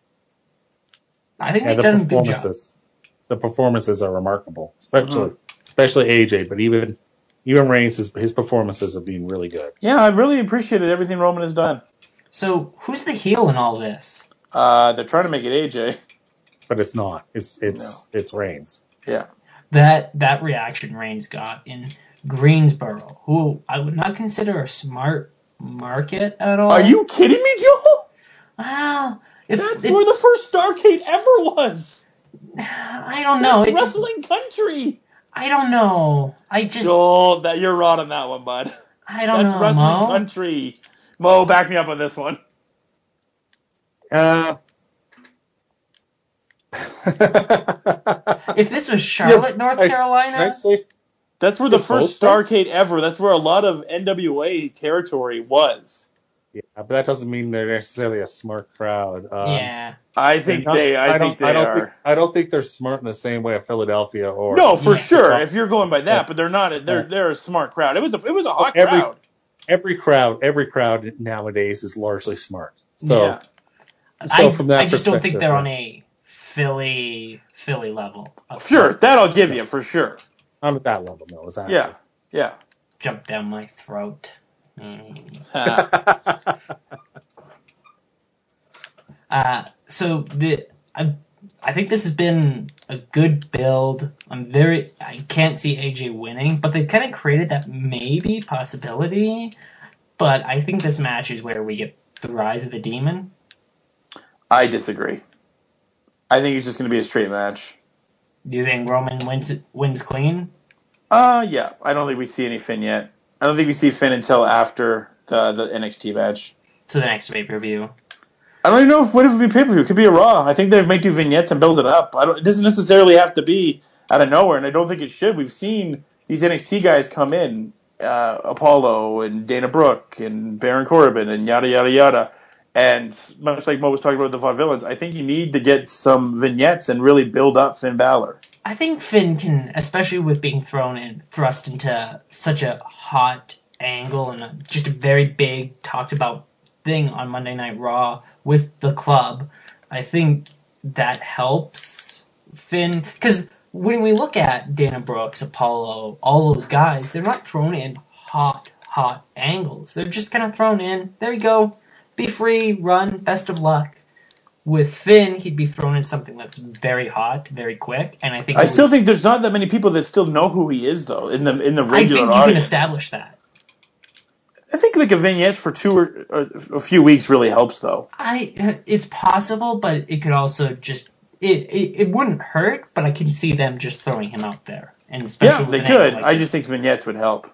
I think Yeah, they've the done a good job. performances. The performances are remarkable, especially especially A J, but even even Reigns, his, his performances have been really good. Yeah, I've really appreciated everything Roman has done. So who's the heel in all this? Uh, they're trying to make it A J. But it's not. It's it's it's Reigns. Yeah. That that reaction Reigns got in Greensboro, who I would not consider a smart market at all. Are you kidding me, Joel? Well, if, That's if- where the first Starrcade ever was. I don't know. That's It just- wrestling country. I don't know. I just Joel, that you're wrong on that one, bud. I don't That's know. wrestling Mo. country. Mo, back me up on this one. Uh, If this was Charlotte, North I- Carolina, Can I say? That's where the They're first both Starrcade ever. That's where a lot of N W A territory was. Yeah, but that doesn't mean they're necessarily a smart crowd. Um, yeah. I they're think not- they. I, think don't. they I don't are. think. I don't think they're smart in the same way of Philadelphia or. no, for Yeah. sure. If you're going by that, but they're not. They're Yeah. they're a smart crowd. It was a it was a hot Every- crowd. Every crowd, every crowd nowadays is largely smart. So, Yeah. so I, from that I just don't think perspective, they're on a Philly Philly level. of Sure, that I'll give you for sure. I'm at that level, no, exactly. Yeah, yeah. Jump down my throat. Mm. Uh, Uh, so the I, I think this has been a good build. I'm very I can't see A J winning, but they've kind of created that maybe possibility. But I think this match is where we get the rise of the demon. I disagree. I think it's just going to be a straight match. Do you think Roman wins it, wins clean? Uh, yeah. I don't think we see any Finn yet. I don't think we see Finn until after the the N X T match. To the next pay-per-view. I don't even know if what if it would be pay-per-view. It could be a Raw. I think they might do vignettes and build it up. I don't, it doesn't necessarily have to be out of nowhere, and I don't think it should. We've seen these N X T guys come in, uh, Apollo and Dana Brooke and Baron Corbin and yada, yada, yada. And much like Mo was talking about the Vaudevillains, I think you need to get some vignettes and really build up Finn Balor. I think Finn can, especially with being thrown in, thrust into such a hot angle and a, just a very big, talked about thing on Monday Night Raw with the club. I think that helps Finn, because when we look at Dana Brooks, Apollo, all those guys, they're not thrown in hot, hot angles. They're just kind of thrown in, there you go, be free, run, best of luck. With Finn, he'd be thrown in something that's very hot, very quick, and I think I still would, think there's not that many people that still know who he is, though, in the in the regular I think you audience. can establish that. I think like a vignette for two or, or a few weeks really helps, though. I it's possible, but it could also just it, it, it wouldn't hurt, but I can see them just throwing him out there, and especially Yeah, with they an could. angle like I this. just think vignettes would help.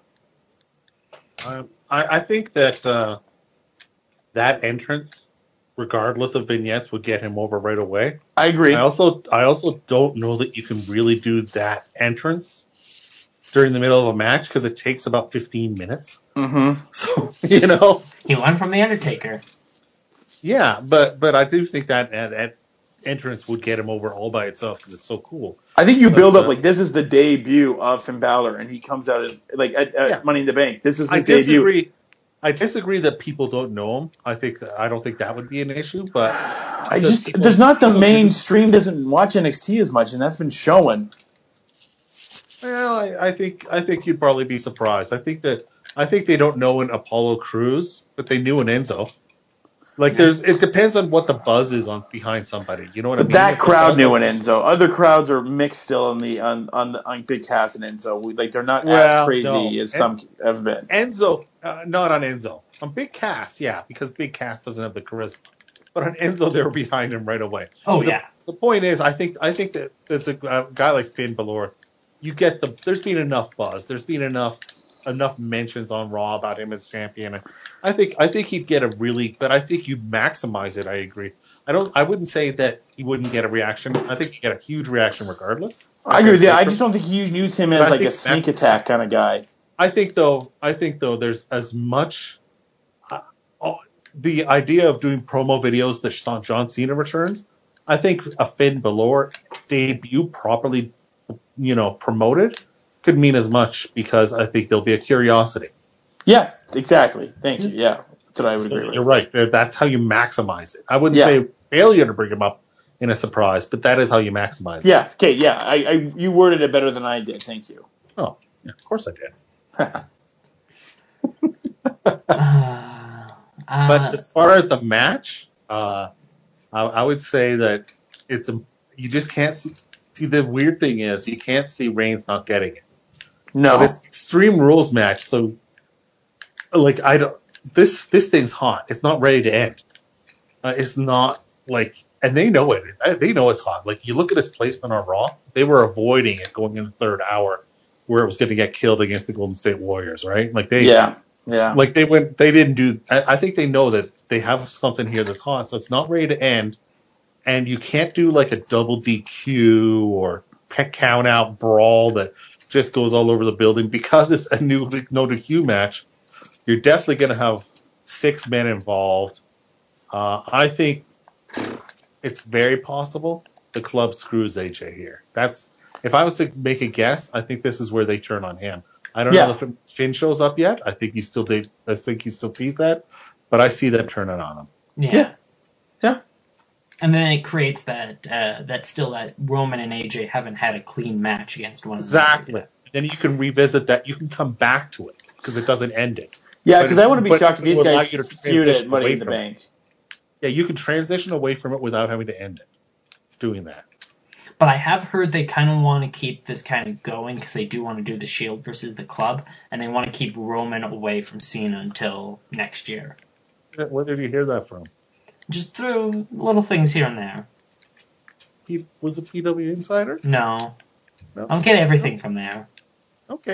Um, I, I think that uh, that entrance, regardless of vignettes, would get him over right away. I agree. I also I also don't know that you can really do that entrance during the middle of a match because it takes about fifteen minutes. Mm-hmm. So, you know. He learned from the Undertaker. Yeah, but but I do think that that, that entrance would get him over all by itself because it's so cool. I think you But, build up uh, like this is the debut of Finn Balor, and he comes out as, like at, at Yeah. Money in the Bank. This is I his debut. disagree. I disagree that people don't know him. I think that, I don't think that would be an issue, but I because just people- there's not the people do- mainstream doesn't watch N X T as much, and that's been showing. Well, I, I think I think you'd probably be surprised. I think that I think they don't know an Apollo Crews, but they knew an Enzo. Like there's, it depends on what the buzz is on behind somebody. You know what I But mean? that If the crowd buzz knew is- an Enzo. Other crowds are mixed still on the on on, the, on Big Cass and Enzo. We, like they're not Well, as crazy no. as some have been. Enzo, uh, not on Enzo. On Big Cass, yeah, because Big Cass doesn't have the charisma. But on Enzo, they were behind him right away. Oh, the, yeah. The point is, I think I think that there's a, a guy like Finn Balor. You get the. There's been enough buzz. There's been enough enough mentions on Raw about him as champion. I think I think he'd get a really, but I think you maximize it. I agree. I don't. I wouldn't say that he wouldn't get a reaction. I think he'd get a huge reaction regardless. I agree with you. I just don't think you use him as I like a think sneak that- attack kind of guy. I think though. I think though. There's as much. Uh, oh, the idea of doing promo videos that John Cena returns. I think a Finn Balor debut properly, you know, promoted could mean as much because I think there'll be a curiosity. Yeah, exactly. Thank you. Yeah, that's what I would So agree with. you're right. That's how you maximize it. I wouldn't Yeah. say failure to bring him up in a surprise, but that is how you maximize it. Yeah. Okay. Yeah. I, I you worded it better than I did. Thank you. Oh, yeah, of course I did. Uh, uh, But as far as the match, uh, I, I would say that it's a, you just can't see, see. The weird thing is you can't see Reigns not getting it. No. This Extreme Rules match, so like I don't. This this thing's hot. It's not ready to end. Uh, it's not like, and they know it. They know it's hot. Like you look at his placement on Raw, they were avoiding it going in the third hour, where it was going to get killed against the Golden State Warriors, right? Like they, Yeah. Yeah. like they went, they didn't do. I, I think they know that they have something here that's hot, so it's not ready to end. And you can't do like a double D Q or count out brawl that just goes all over the building because it's a new no D Q match. You're definitely going to have six men involved. Uh, I think it's very possible the club screws A J here. That's if I was to make a guess, I think this is where they turn on him. I don't Yeah. know if Finn shows up yet. I think he still did. I think he still sees that, but I see that turning on him. yeah. Yeah. Yeah. And then it creates that uh, that still that Roman and A J haven't had a clean match against one Exactly. another. Then you can revisit that. You can come back to it because it doesn't end it. Yeah, But because it- I wouldn't be but shocked if it these will allow guys you to feud at transition Money away in the from it. Bank. Yeah, you can transition away from it without having to end it. It's doing that. But I have heard they kind of want to keep this kind of going because they do want to do the Shield versus the Club, and they want to keep Roman away from Cena until next year. Where did you hear that from? Just through little things here and there. He was a P W Insider. No, No? I don't get everything from there. Okay.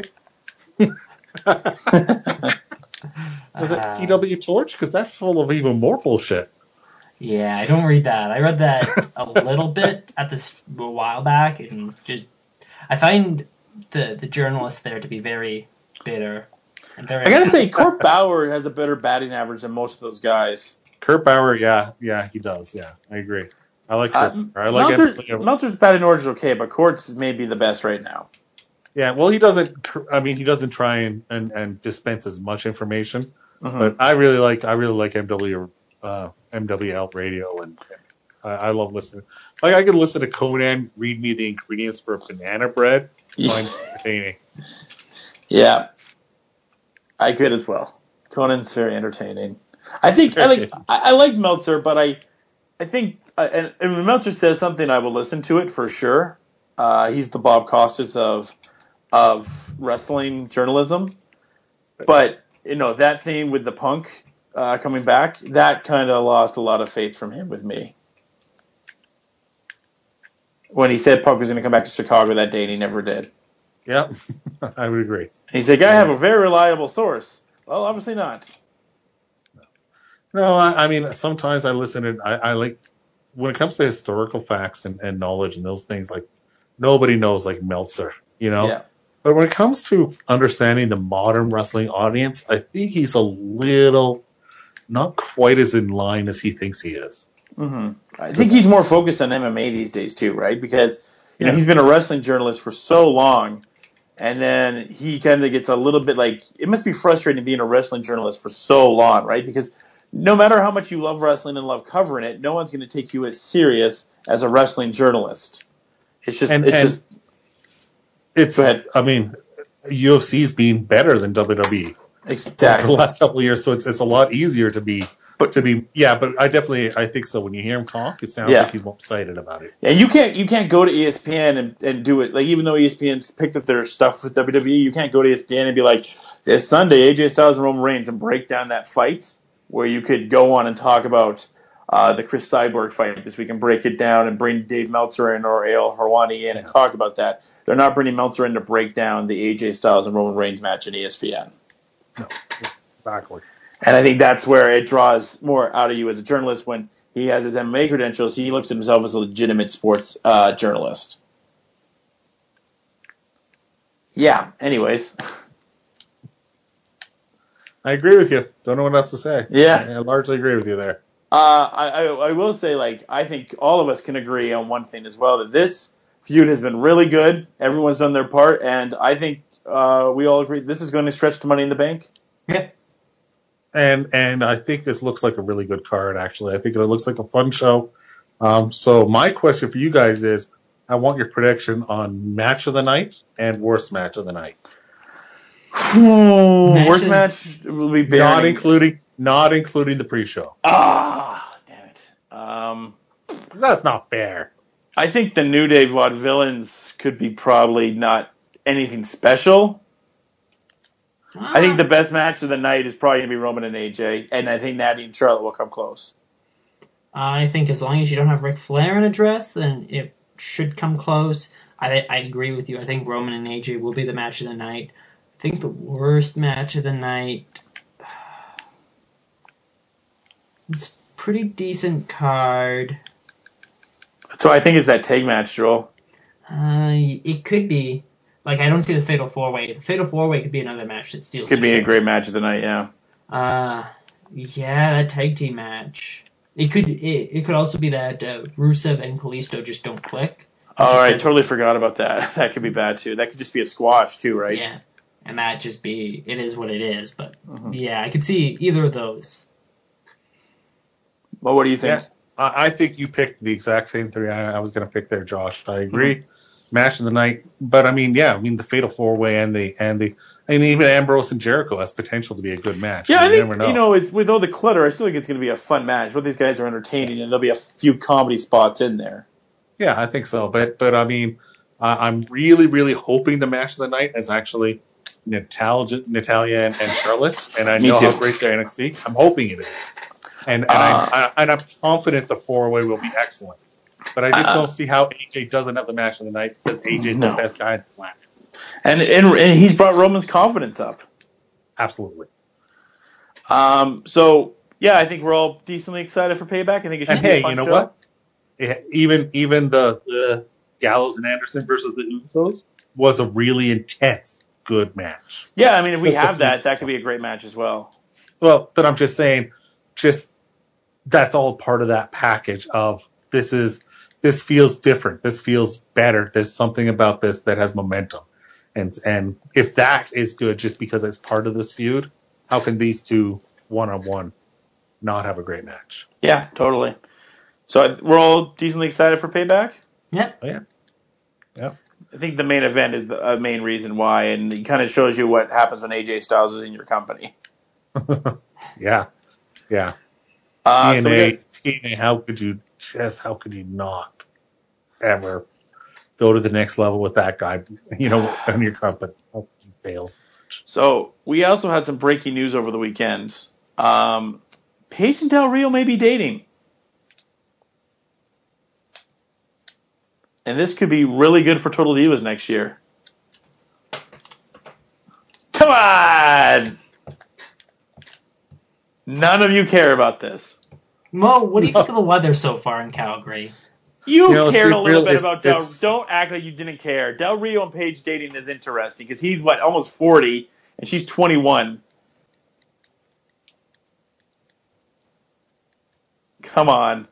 Was it Uh, P W Torch? Because that's full of even more bullshit. Yeah, I don't read that. I read that a little bit at this a while back, and just I find the the journalists there to be very bitter and very. I gotta say, Kurt Bauer has a better batting average than most of those guys. Kurt Bauer, yeah, yeah, he does. Yeah, I agree. I like Kurt. Uh, I like Meltzer, it. Meltzer's batting average is okay, but Court's maybe the best right now. Yeah, well, he doesn't. I mean, he doesn't try and, and, and dispense as much information. Mm-hmm. But I really like I really like M W uh, M W L radio, and, and I, I love listening. Like I could listen to Conan read me the ingredients for banana bread. Find it entertaining. Yeah, I could as well. Conan's very entertaining. I think I like I, I like Meltzer, but I I think uh, and, and when Meltzer says something, I will listen to it for sure. Uh, he's the Bob Costas of of wrestling journalism, but you know that theme with the Punk uh, coming back, that kind of lost a lot of faith from him with me. When he said Punk was going to come back to Chicago that day, and he never did. Yeah, I would agree. He's like, I have a very reliable source. Well, obviously not. No, I, I mean sometimes I listen and I, I like when it comes to historical facts and, and knowledge and those things. Like nobody knows like Meltzer, you know. Yeah. But when it comes to understanding the modern wrestling audience, I think he's a little not quite as in line as he thinks he is. Mm-hmm. I think he's more focused on M M A these days too, right? Because you know Yeah. he's been a wrestling journalist for so long, and then he kind of gets a little bit like it must be frustrating being a wrestling journalist for so long, right? Because no matter how much you love wrestling and love covering it, no one's going to take you as serious as a wrestling journalist. It's just, And- it's and- just. It's, Go ahead. I mean, U F C's been better than W W E for Exactly. the last couple of years, so it's it's a lot easier to be, But- to be, yeah. But I definitely, I think so. When you hear him talk, it sounds Yeah. like he's more excited about it. And you can't you can't go to E S P N and, and do it like even though E S P N's picked up their stuff with W W E, you can't go to E S P N and be like this Sunday A J Styles and Roman Reigns and break down that fight where you could go on and talk about uh, the Chris Cyborg fight this week and break it down and bring Dave Meltzer in or Al Harwani in and talk about that. They're not bringing Meltzer in to break down the A J Styles and Roman Reigns match in E S P N. No, exactly. And I think that's where it draws more out of you as a journalist when he has his M M A credentials. He looks at himself as a legitimate sports uh, journalist. Yeah, anyways. I agree with you. Don't know what else to say. Yeah. I, I largely agree with you there. Uh, I, I, I will say, like, I think all of us can agree on one thing as well, that this feud has been really good. Everyone's done their part, and I think uh, we all agree this is going to stretch to Money in the Bank. Yeah. And and I think this looks like a really good card, actually. I think it looks like a fun show. Um, so my question for you guys is, I want your prediction on match of the night and worst match of the night. Match Worst of- match will be Baron. Not including not including the pre-show. Ah, damn it. Um, 'Cause that's not fair. I think the New Day Vaudevillains could be probably not anything special. I think the best match of the night is probably going to be Roman and A J, and I think Natty and Charlotte will come close. I think as long as you don't have Ric Flair in a dress, then it should come close. I I agree with you. I think Roman and A J will be the match of the night. I think the worst match of the night. It's a pretty decent card. So I think it's that tag match, Joel. Uh, it could be. Like, I don't see the Fatal four way. The Fatal four way could be another match that steals Could the be a show. great match of the night, yeah. Uh, yeah, that tag team match. It could it, it could also be that uh, Rusev and Kalisto just don't click. All right, Just- totally forgot about that. That could be bad, too. That could just be a squash, too, right? Yeah, and that just be, it is what it is. But, Mhm. yeah, I could see either of those. Well, what do you think? Yeah, I, I think you picked the exact same three I, I was going to pick there, Josh. I agree. Mm-hmm. Match of the night, but I mean, yeah, I mean the Fatal Four Way and the and the, I mean even Ambrose and Jericho has potential to be a good match. Yeah, you I think, never know. you know, it's with all the clutter, I still think it's going to be a fun match. Both these guys are entertaining, and there'll be a few comedy spots in there. Yeah, I think so. But but I mean, uh, I'm really really hoping the match of the night is actually Natalia, Natalia and, and Charlotte, and I Me know too. how great their N X T. I'm hoping it is, and and, Uh, I, I, and I'm confident the four way will be excellent. But I just Uh, don't see how A J doesn't have the match of the night because A J's no. the best guy in the planet. And, and and he's brought Roman's confidence up. Absolutely. Um. So yeah, I think we're all decently excited for Payback. I think it should And be hey, a fun you know show. what? Yeah, even even the, the Gallows and Anderson versus the Usos was a really intense, good match. Yeah, I mean, if we Just a have few that, that stuff. could be a great match as well. Well, but I'm just saying, just that's all part of that package of this is this feels different. This feels better. There's something about this that has momentum. And and if that is good just because it's part of this feud, how can these two one on one not have a great match? Yeah, totally. So we're all decently excited for Payback. Yep. Oh, yeah. Yeah. I think the main event is the uh, main reason why, and it kind of shows you what happens when A J Styles is in your company. Yeah. Yeah. Uh, so we T N A, got- T N A, how could you just, how could you not ever go to the next level with that guy, you know, in your company? How could you fail? So we also had some breaking news over the weekend. Um, Paige and Del Rio may be dating. And this could be really good for Total Divas next year. Come on! None of you care about this. Mo, what do you No. think of the weather so far in Calgary? You, You know, cared it's a little real- bit it's- about Del. it's- Don't act like you didn't care. Del Rio and Paige dating is interesting because he's what almost forty and she's twenty-one. Come on,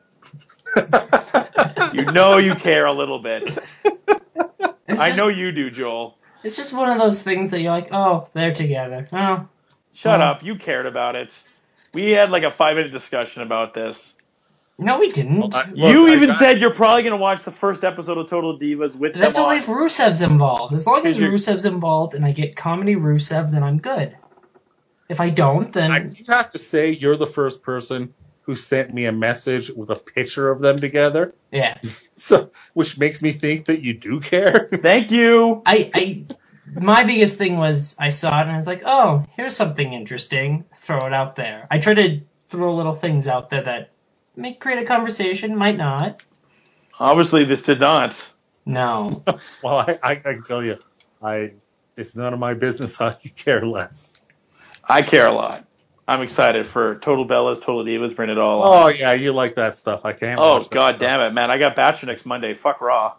you know you care a little bit. It's I just, know you do, Joel. It's just one of those things that you're like, oh, they're together. Oh, Shut Oh. up. You cared about it. We had like a five minute discussion about this. no, we didn't. Well, I- Look, you I even got- said you're probably going to watch the first episode of Total Divas with That's them only on. if Rusev's involved. As long as Is your- Rusev's involved and I get comedy Rusev, then I'm good. If I don't, then I do have to say, you're the first person who sent me a message with a picture of them together, yeah. so which makes me think that you do care. Thank you. I, I, my biggest thing was I saw it and I was like, oh, here's something interesting. Throw it out there. I try to throw little things out there that may create a conversation, might not. Obviously, this did not. No. Well, I, I, I can tell you, I it's none of my business. I could care less. I care a lot. I'm excited for Total Bellas, Total Divas, bring it all on. Oh yeah, you like that stuff. I can't. Oh, watch that god stuff. damn it, man. I got Bachelor next Monday. Fuck Raw.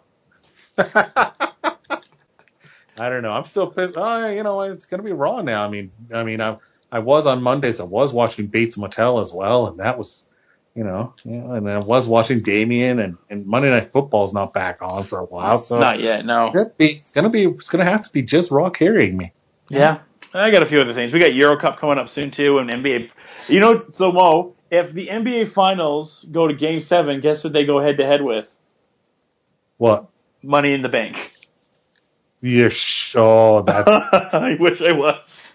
I don't know. I'm still pissed. Oh, you know, it's gonna be Raw now. I mean, I mean, I I was on Mondays. I was watching Bates Motel as well, and that was, you know, you know and I was watching Damien, and, and Monday Night Football's not back on for a while, so Not yet, no. it's gonna be, it's gonna be, it's gonna have to be just Raw carrying me. Yeah. I got a few other things. We got Euro Cup coming up soon, too, and N B A. You know, so Mo, if the N B A Finals go to Game seven, guess what they go head-to-head with? What? Money in the Bank. Yeah, sh- oh, that's I wish I was.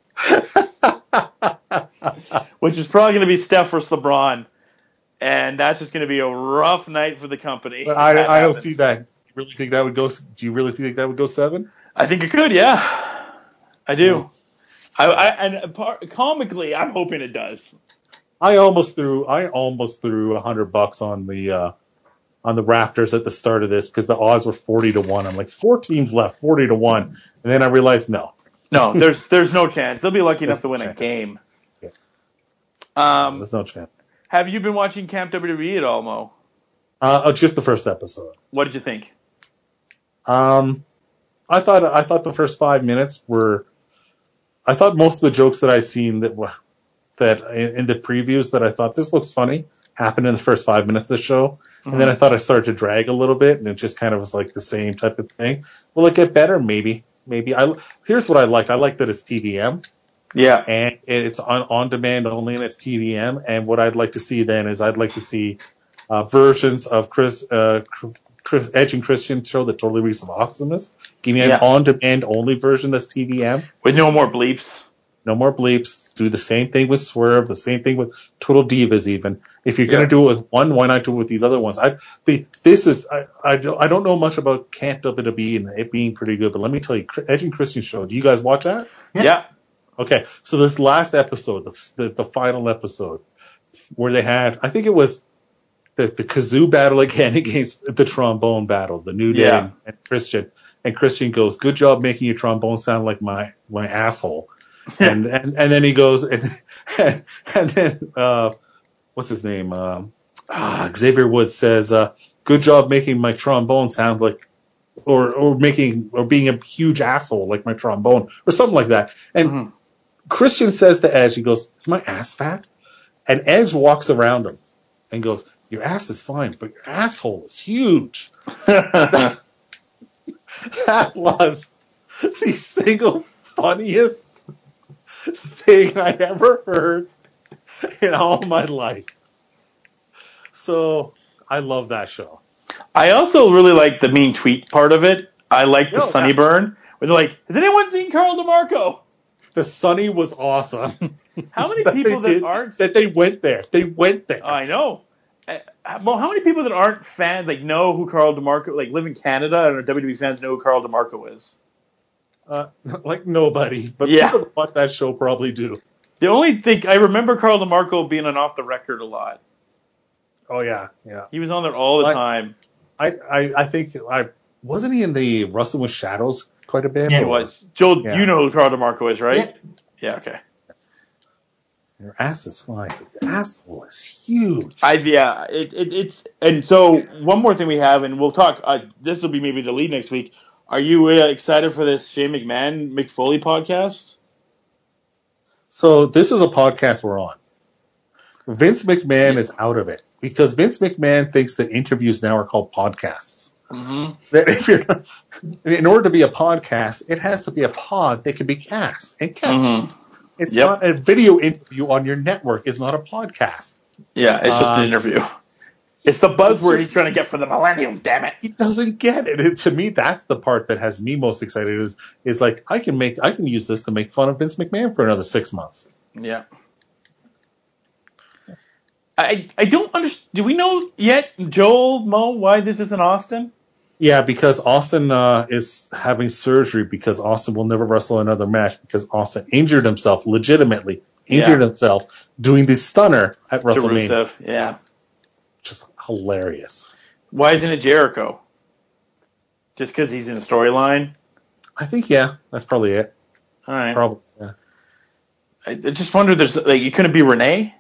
Which is probably going to be Steph versus LeBron. And that's just going to be a rough night for the company. But if I, that I don't happens. see that. You really think that would go? Do you really think that would go seven? I think it could, yeah. I do. I, I and par- comically, I'm hoping it does. I almost threw. I almost threw a hundred bucks on the uh, on the Raptors at the start of this because the odds were forty to one. I'm like, four teams left, forty to one, and then I realized no. No, there's there's no chance. They'll be lucky enough There's to win no a chance. game. Yeah. Um, There's no chance. have you been watching Camp W W E at all, Mo? Uh, oh, just the first episode. What did you think? Um, I thought I thought the first five minutes were. I thought most of the jokes that I seen that were that in, in the previews that I thought this looks funny happened in the first five minutes of the show, and then I thought it started to drag a little bit, and it just kind of was like the same type of thing. Will it get better? Maybe, maybe. I here's what I like. I like that it's T V M. Yeah. And it's on, on demand only, and it's T V M. And what I'd like to see then is I'd like to see uh, versions of Chris, uh, Chris, Edge and Christian show that totally reeks of awesomeness. Give me an Yeah. on demand only version that's T V M. With no more bleeps. No more bleeps. Do the same thing with Swerve. The same thing with Total Divas. Even if you're gonna Yeah. do it with one, why not do it with these other ones? I the this is I I don't, I don't know much about Camp W W E and it being pretty good, but let me tell you, Edge and Christian show. Do you guys watch that? Yeah. Yeah. Okay, so this last episode, the, the the final episode, where they had, I think it was, the, the kazoo battle again against the trombone battle, the New Day Yeah. and, and Christian. And Christian goes, "Good job making your trombone sound like my my asshole." and, and and then he goes and and, and then uh, what's his name? Um, ah, Xavier Woods says, uh, "Good job making my trombone sound like." Or, or making, or being a huge asshole like my trombone, or something like that. And Mhm. Christian says to Edge, he goes, "Is my ass fat?" And Edge walks around him and goes, "Your ass is fine, but your asshole is huge." That was the single funniest thing I ever heard in all my life. So I love that show. I also really like the mean tweet part of it. I like the Oh, Sunny yeah. burn where they're like, "Has anyone seen Carl DeMarco?" The Sunny was awesome. How many That people they that did- aren't? that they went there. They went there. I know. Uh, Well, how many people that aren't fans like know who Carl DeMarco, like live in Canada and are W W E fans know who Carl DeMarco is? Uh, like nobody, but Yeah. people that watch that show probably do. The only thing I remember Carl DeMarco being on Off the Record a lot. Oh yeah, yeah. He was on there all the Like- time. I, I, I think I wasn't he in the Wrestling with Shadows quite a bit. Yeah, He Or- was. Joel, Yeah. you know who Carl DeMarco is, right? Yeah. Yeah, okay. Your ass is fine, but your asshole is huge. I yeah, it, it it's and so one more thing we have, and we'll talk. Uh, this will be maybe the lead next week. Are you uh, excited for this Shane McMahon Mick Foley podcast? So this is a podcast we're on. Vince McMahon is out of it because Vince McMahon thinks that interviews now are called podcasts. Mm-hmm. That if you're, in order to be a podcast, it has to be a pod that can be cast and kept. Mm-hmm. It's Yep. not a video interview on your network. Is not a podcast. Yeah, it's just an Uh, interview. It's the buzzword it's just- he's trying to get for the millennials. Damn it! He doesn't get it. And to me, that's the part that has me most excited. Is is like I can make I can use this to make fun of Vince McMahon for another six months. Yeah. I I don't understand. Do we know yet, Joel, Mo, why this is in Austin? Yeah, because Austin uh, is having surgery because Austin will never wrestle another match because Austin injured himself legitimately injured Yeah. himself doing the stunner at To WrestleMania. Rusev. Yeah. Just hilarious. Why isn't it Jericho? Just because he's in the storyline? I think yeah, that's probably it. All right. Probably. Yeah. I, I just wonder. There's like, you couldn't be Renee.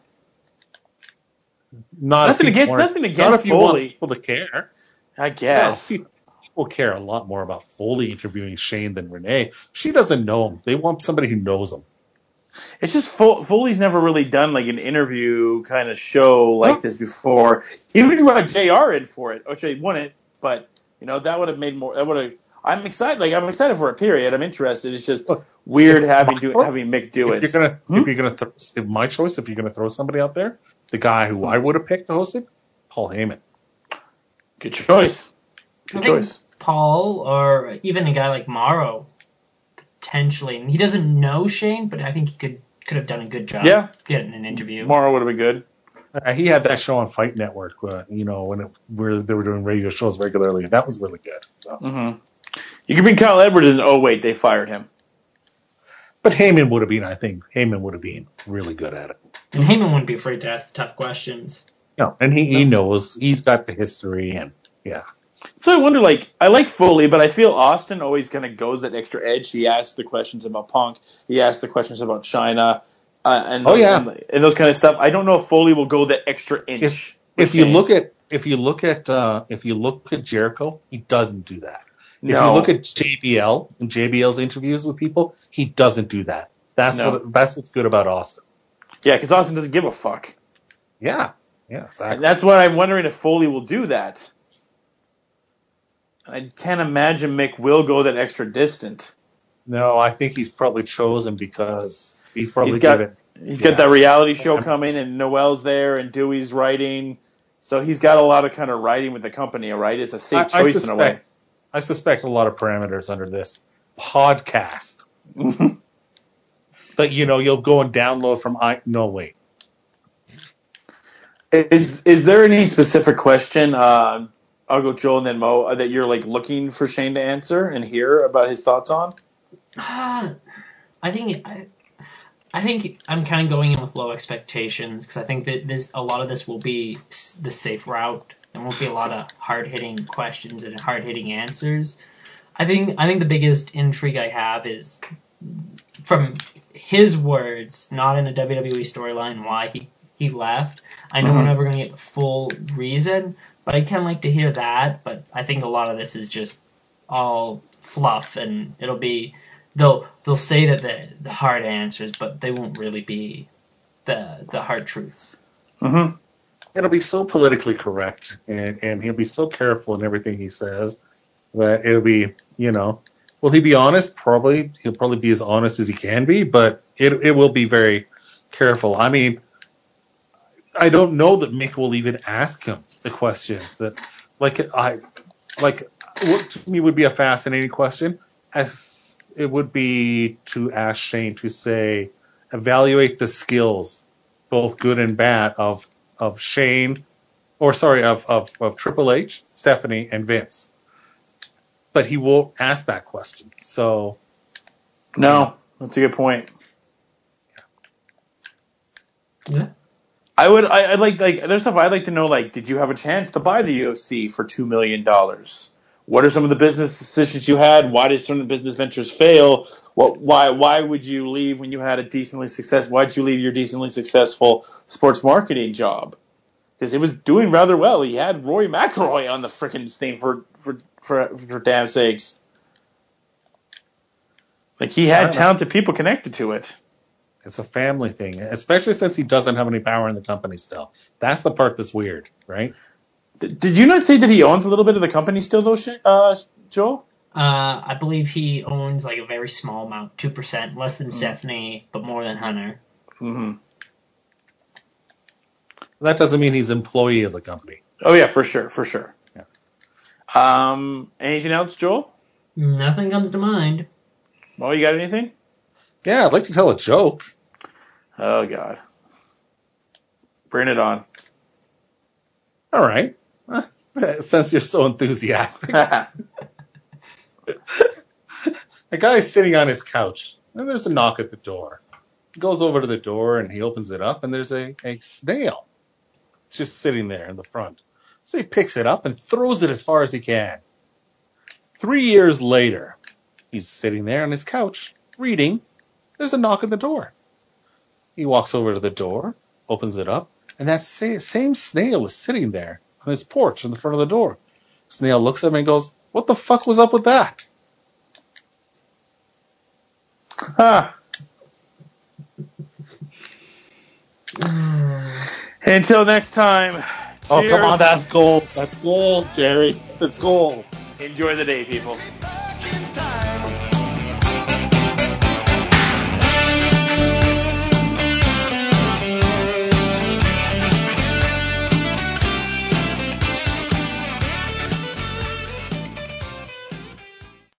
Not Nothing if you against- want- nothing not against if you want Foley. people to care. I guess. No, pe- people care a lot more about Foley interviewing Shane than Renee. She doesn't know him. They want somebody who knows him. It's just Fo- Foley's never really done like an interview kind of show like No. this before. Even if you brought J R in for it, which they wouldn't, but you know that would have made more. That would have. I'm excited. Like I'm excited for a period. I'm interested. It's just Look, weird if having my do, choice- having Mick do if it. You're gonna, Hmm? If you're gonna, th- if my choice, if you're gonna throw somebody out there, the guy who I would have picked to host it, Paul Heyman. Good choice. Good I think choice. Paul or even a guy like Morrow potentially. And he doesn't know Shane, but I think he could could have done a good job Yeah. getting an interview. Tomorrow would have been good. Uh, he had that show on Fight Network, uh, you know, when it, where they were doing radio shows regularly, and that was really good. So, Mm-hmm. You could bring Kyle Edwards and oh wait, they fired him. but Heyman would have been, I think, Heyman would have been really good at it. And Heyman wouldn't be afraid to ask the tough questions. You know, and he, he knows he's got the history, and yeah, So I wonder, like, I like Foley, but I feel Austin always kind of goes that extra edge. He asks the questions about Punk. He asks the questions about China, uh, and Oh, yeah. and, and those kind of stuff. I don't know if Foley will go that extra inch. if with if you Shane. look at if you look at uh, if you look at Jericho, he doesn't do that. If No. you look at J B L and J B L's interviews with people, he doesn't do that. That's No. what that's what's good about Austin. yeah, because Austin doesn't give a fuck, Yeah, yeah, and exactly. that's why I'm wondering if Foley will do that. I can't imagine Mick will go that extra distant. No, I think he's probably chosen because he's probably He's got given. he's Yeah. got that reality show coming, and Noel's there, and Dewey's writing. So he's got a lot of kind of writing with the company, right? It's a safe I, I choice in a way. suspect. I suspect a lot of parameters under this podcast. But you know, you'll go and download from I. No wait. Is is there any specific question? Uh, I'll go Joel and then Mo uh, that you're like looking for Shane to answer and hear about his thoughts on. Ah, I think I, I think I'm kind of going in with low expectations because I think that this a lot of this will be s- the safe route. There won't be a lot of hard hitting questions and hard hitting answers. I think I think the biggest intrigue I have is from his words, not in a W W E storyline, why he, he left. I know Mhm. we're never going to get the full reason, but I'd kind of like to hear that. But I think a lot of this is just all fluff, and it'll be they'll they'll say that the the hard answers, but they won't really be the the hard truths. Mm-hmm. It'll be so politically correct, and, and he'll be so careful in everything he says that it'll be, you know, will he be honest? Probably. He'll probably be as honest as he can be, but it it will be very careful. I mean, I don't know that Mick will even ask him the questions that, like, I, like, what to me would be a fascinating question, as it would be to ask Shane to say, evaluate the skills, both good and bad, of of Shane, or sorry, of, of, of Triple H, Stephanie, and Vince. But he won't ask that question. So, No, that's a good point. Yeah. I would. I, I'd like like. There's stuff I'd like to know. Like, did you have a chance to buy the U F C for two million dollars? What are some of the business decisions you had? Why did some of the business ventures fail? What? Why? Why would you leave when you had a decently successful? Why did you leave your decently successful sports marketing job? Because it was doing rather well. He had Roy McIlroy on the frickin' thing for for for for damn sakes. Like, he had talented people connected to it. It's a family thing, especially since he doesn't have any power in the company still. That's the part that's weird, right? D- did you not say that he owns a little bit of the company still, though, Sh- uh, Joel? Uh, I believe he owns like a very small amount, two percent, less than Stephanie, but more than Hunter. Mm-hmm. That doesn't mean he's an employee of the company. Oh yeah, for sure, for sure. Yeah. Um, anything else, Joel? Nothing comes to mind. Mo, you got anything? Yeah, I'd like to tell a joke. Oh God, bring it on. All right. Uh, Since you're so enthusiastic. A guy's sitting on his couch, and there's a knock at the door. He goes over to the door, and he opens it up, and there's a, a snail just sitting there in the front. So he picks it up and throws it as far as he can. Three years later, he's sitting there on his couch, reading. There's a knock at the door. He walks over to the door, opens it up, and that sa- same snail is sitting there on his porch in the front of the door. Snail looks at him and goes, "What the fuck was up with that?" Huh. Until next time. Oh, cheers. come on, that's gold. That's gold, Jerry. That's gold. Enjoy the day, people.